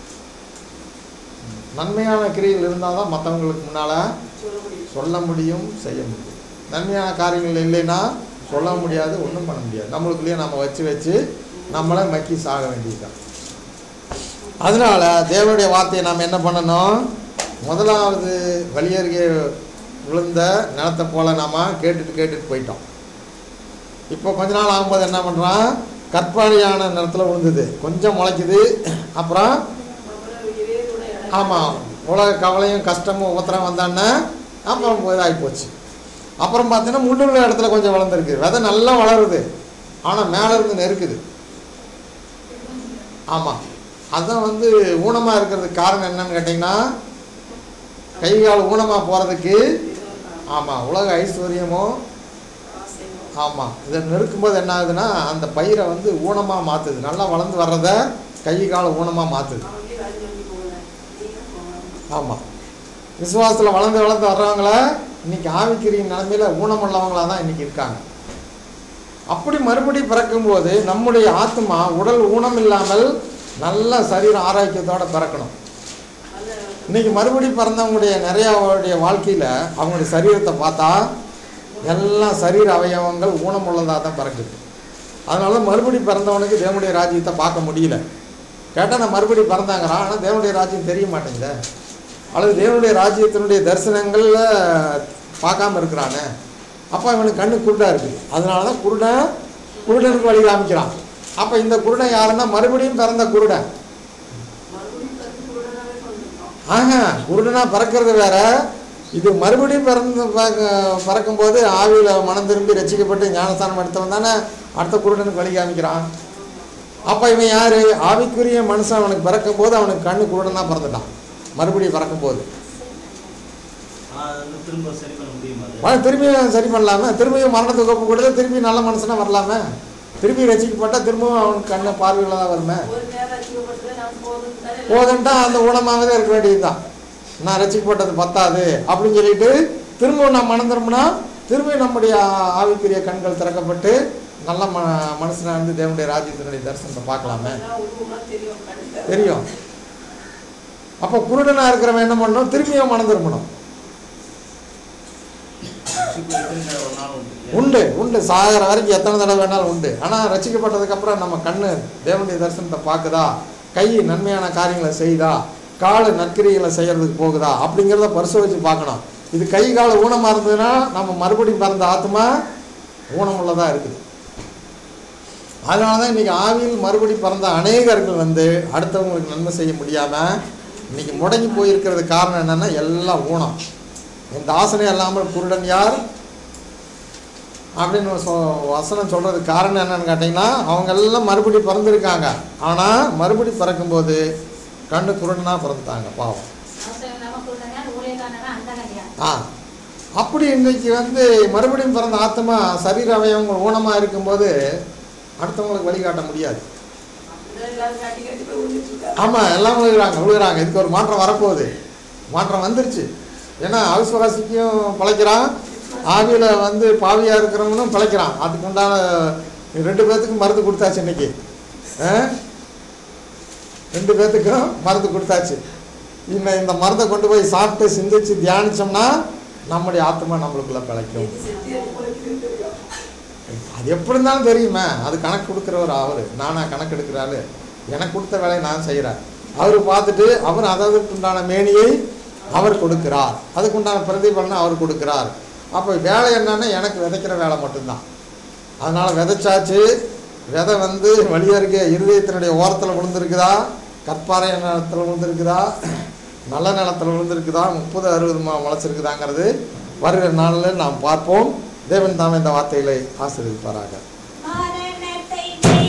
நன்மையான கிரியைகள் இருந்தால் தான் மற்றவங்களுக்கு முன்னால் சொல்ல முடியும், செய்ய முடியும். நன்மையான காரியங்கள் இல்லைன்னா சொல்ல முடியாது, ஒன்றும் பண்ண முடியாது. நம்மளுக்குள்ளேயே நம்ம வச்சு வச்சு நம்மளை மக்கி சாக வேண்டியதுதான். அதனால் தேவனுடைய வார்த்தையை நாம் என்ன பண்ணணும்? முதலாவது வழியருகே விழுந்த நிலத்தை போல் நாம் கேட்டுட்டு கேட்டுட்டு போயிட்டோம். இப்போ கொஞ்ச நாள் ஆகும்போது என்ன பண்ணுறான்? கற்பாடியான நிலத்தில் விழுந்தது, கொஞ்சம் முளைக்குது, அப்புறம் ஆமாம் உலக கவலையும் கஷ்டமும் உபத்திரம் வந்தான்னா அப்புறம் இதாகி போச்சு. அப்புறம் பார்த்தீங்கன்னா முள்ளுள்ள இடத்துல கொஞ்சம் வளர்ந்துருக்கு, விதை நல்லா வளருது, ஆனால் மேலே இருந்து நெருக்குது. ஆமாம், அதுதான் வந்து ஊனமாக இருக்கிறதுக்கு காரணம் என்னன்னு கேட்டிங்கன்னா, கை கால் ஊனமாக போகிறதுக்கு ஆமாம் உலக ஐஸ்வர்யமும் ஆமாம் இதை நெருக்கும்போது என்ன ஆகுதுன்னா அந்த பயிரை வந்து ஊனமாக மாற்றுது, நல்லா வளர்ந்து வர்றத கை கால ஊனமாக மாற்றுது. ஆமாம், விசுவாசத்தில் வளர்ந்து வளர்ந்து வர்றவங்கள இன்னைக்கு ஆவிக்கிற நிலைமையில் ஊனமுள்ளவங்களாக தான் இன்னைக்கு இருக்காங்க. அப்படி மறுபடி பிறக்கும்போது நம்முடைய ஆத்மா உடல் ஊனம் இல்லாமல் நல்ல சரீர ஆரோக்கியத்தோடு பிறக்கணும். இன்னைக்கு மறுபடி பிறந்தவங்களுடைய நிறையாவுடைய வாழ்க்கையில் அவங்களுடைய சரீரத்தை பார்த்தா எல்லாம் சரீர அவயவங்கள் ஊனமுள்ளதாக தான் பிறக்குது. அதனால மறுபடி பிறந்தவனுக்கு தேவனுடைய ராஜ்யத்தை பார்க்க முடியல. கேட்டால் நான் மறுபடி பிறந்தாங்கிறான், ஆனால் தேவனுடைய ராஜ்யம் தெரிய மாட்டேங்குது, அல்லது தேவனுடைய ராஜ்யத்தினுடைய தரிசனங்களில் பார்க்காம இருக்கிறானே, அப்போ இவனுக்கு கண்ணு குருடாக இருக்குது. அதனால தான் குருடன் குருடனுக்கு வழி காமிக்கிறான். அப்போ இந்த குருடன் யாருன்னா மறுபடியும் பிறந்த குருடன். ஆஹா, குருடனாக பிறக்கிறது வேற, இது மறுபடியும் பிறந்து பறக்கும்போது ஆவியில் மனம் திரும்பி ரசிக்கப்பட்டு ஞானஸ்தானம் எடுத்தவன் தானே அடுத்த குருடனுக்கு வழி காமிக்கிறான். அப்போ இவன் யார்? ஆவிக்குரிய மனுஷன் அவனுக்கு பிறக்கும் போது அவனுக்கு கண்ணு குருடனாக பிறந்துட்டான். மறுபடியும் பிறக்கும் போது திரும்பியும் சரி பண்ணலாமே, திரும்பியும் மரணத்துக்கு ஒப்பு கொடுத்து திரும்பி நல்ல மனுஷனா வரலாமே, திரும்பி ரசிக்கப்பட்டால் திரும்பவும் அவனுக்கு கண்ணை பார்வையில் தான் வருமே. போதுன்ட்டா அந்த ஊனமாகவே இருக்க வேண்டியதுதான். நான் ரசிக்கப்பட்டது பத்தாது அப்படின்னு சொல்லிட்டு திரும்பவும் நான் மனம் திரும்பினா திரும்பி நம்முடைய ஆவிக்குரிய கண்கள் திறக்கப்பட்டு நல்ல ம மனுஷனாக இருந்து தேவனுடைய ராஜ்யத்தினுடைய தரிசனத்தை பார்க்கலாமே தெரியும். அப்போ குருடனாக இருக்கிறவன் என்ன பண்ணணும்? திரும்பியும் மனம் திரும்பணும். உண்டு உண்டு சாகிற வரைக்கும் எத்தனை தடவை வேணாலும் உண்டு. ஆனால் ரசிக்கப்பட்டதுக்கப்புறம் நம்ம கண்ணு தேவனுடைய தரிசனத்தை பார்க்குதா, கை நன்மையான காரியங்களை செய்தா, காலு நற்கிரிகளை செய்கிறதுக்கு போகுதா அப்படிங்கிறத பரிசோதிச்சு பார்க்கணும். இது கை கால ஊனமாக இருந்ததுன்னா நம்ம மறுபடியும் பிறந்த ஆத்மா ஊனமுள்ளதாக இருக்குது. அதனால தான் இன்றைக்கி ஆவியில் மறுபடி பிறந்த அநேகர்கள் வந்து அடுத்தவங்களுக்கு நன்மை செய்ய முடியாமல் இன்றைக்கி முடங்கி போயிருக்கிறது காரணம் என்னென்னா எல்லாம் ஊனம். இந்த ஆசனை இல்லாமல் குருடன் யார் அப்படின்னு சொ வசனம் சொல்கிறதுக்கு காரணம் என்னன்னு கேட்டிங்கன்னா அவங்கெல்லாம் மறுபடி பிறந்திருக்காங்க. ஆனால் மறுபடி பிறக்கும்போது கண்ணு குருடனாக பிறந்துட்டாங்க பாவம். ஆ அப்படி இன்றைக்கி வந்து மறுபடியும் பிறந்த ஆத்மா சரீர அவயவங்கள் ஊனமாக இருக்கும்போது அடுத்தவங்களுக்கு வழிகாட்ட முடியாது. ஆமாம், எல்லாம் விழுகிறாங்க விழுகிறாங்க இதுக்கு ஒரு மாற்றம் வரப்போகுது. மாற்றம் வந்துருச்சு. ஏன்னா அவிசுவாசிக்கும் பிழைக்கிறான், ஆவியில் வந்து பாவியாக இருக்கிறவங்களும் பிழைக்கிறான். அதுக்கு உண்டான ரெண்டு பேர்த்துக்கும் மருந்து கொடுத்தாச்சு. இன்னைக்கு ரெண்டு பேர்த்துக்கும் மருந்து கொடுத்தாச்சு. இன்னும் இந்த மருந்தை கொண்டு போய் சாப்பிட்டு சிந்திச்சு தியானிச்சோம்னா நம்முடைய ஆத்மா நம்மளுக்குள்ள பிழைக்கும். அது எப்படி இருந்தாலும் தெரியுமே, அது கணக்கு கொடுக்குறவர் அவர். நானா கணக்கு எடுக்கிறாரு, எனக்கு கொடுத்த வேலையை நான் செய்கிறேன். அவர் பார்த்துட்டு அவர் அதற்கு உண்டான மேனியை அவர் கொடுக்கிறார், அதுக்கு உண்டான பிரதிபலனை அவர் கொடுக்கிறார். அப்போ வேலை என்னன்னா எனக்கு விதைக்கிற வேலை மட்டும்தான். அதனால் விதைச்சாச்சு. விதை வந்து வழியருகே இருதயத்தினுடைய ஓரத்தில் விழுந்திருக்குதா, கற்பாறை நிலத்தில் விழுந்திருக்குதா, நல்ல நிலத்தில் விழுந்திருக்குதா, முப்பது அறுபது முளைச்சிருக்குதாங்கிறது வருகிற நாளில் நாம் பார்ப்போம். தேவன் தாமே இந்த வார்த்தைகளை ஆசீர்வதிப்பாராக.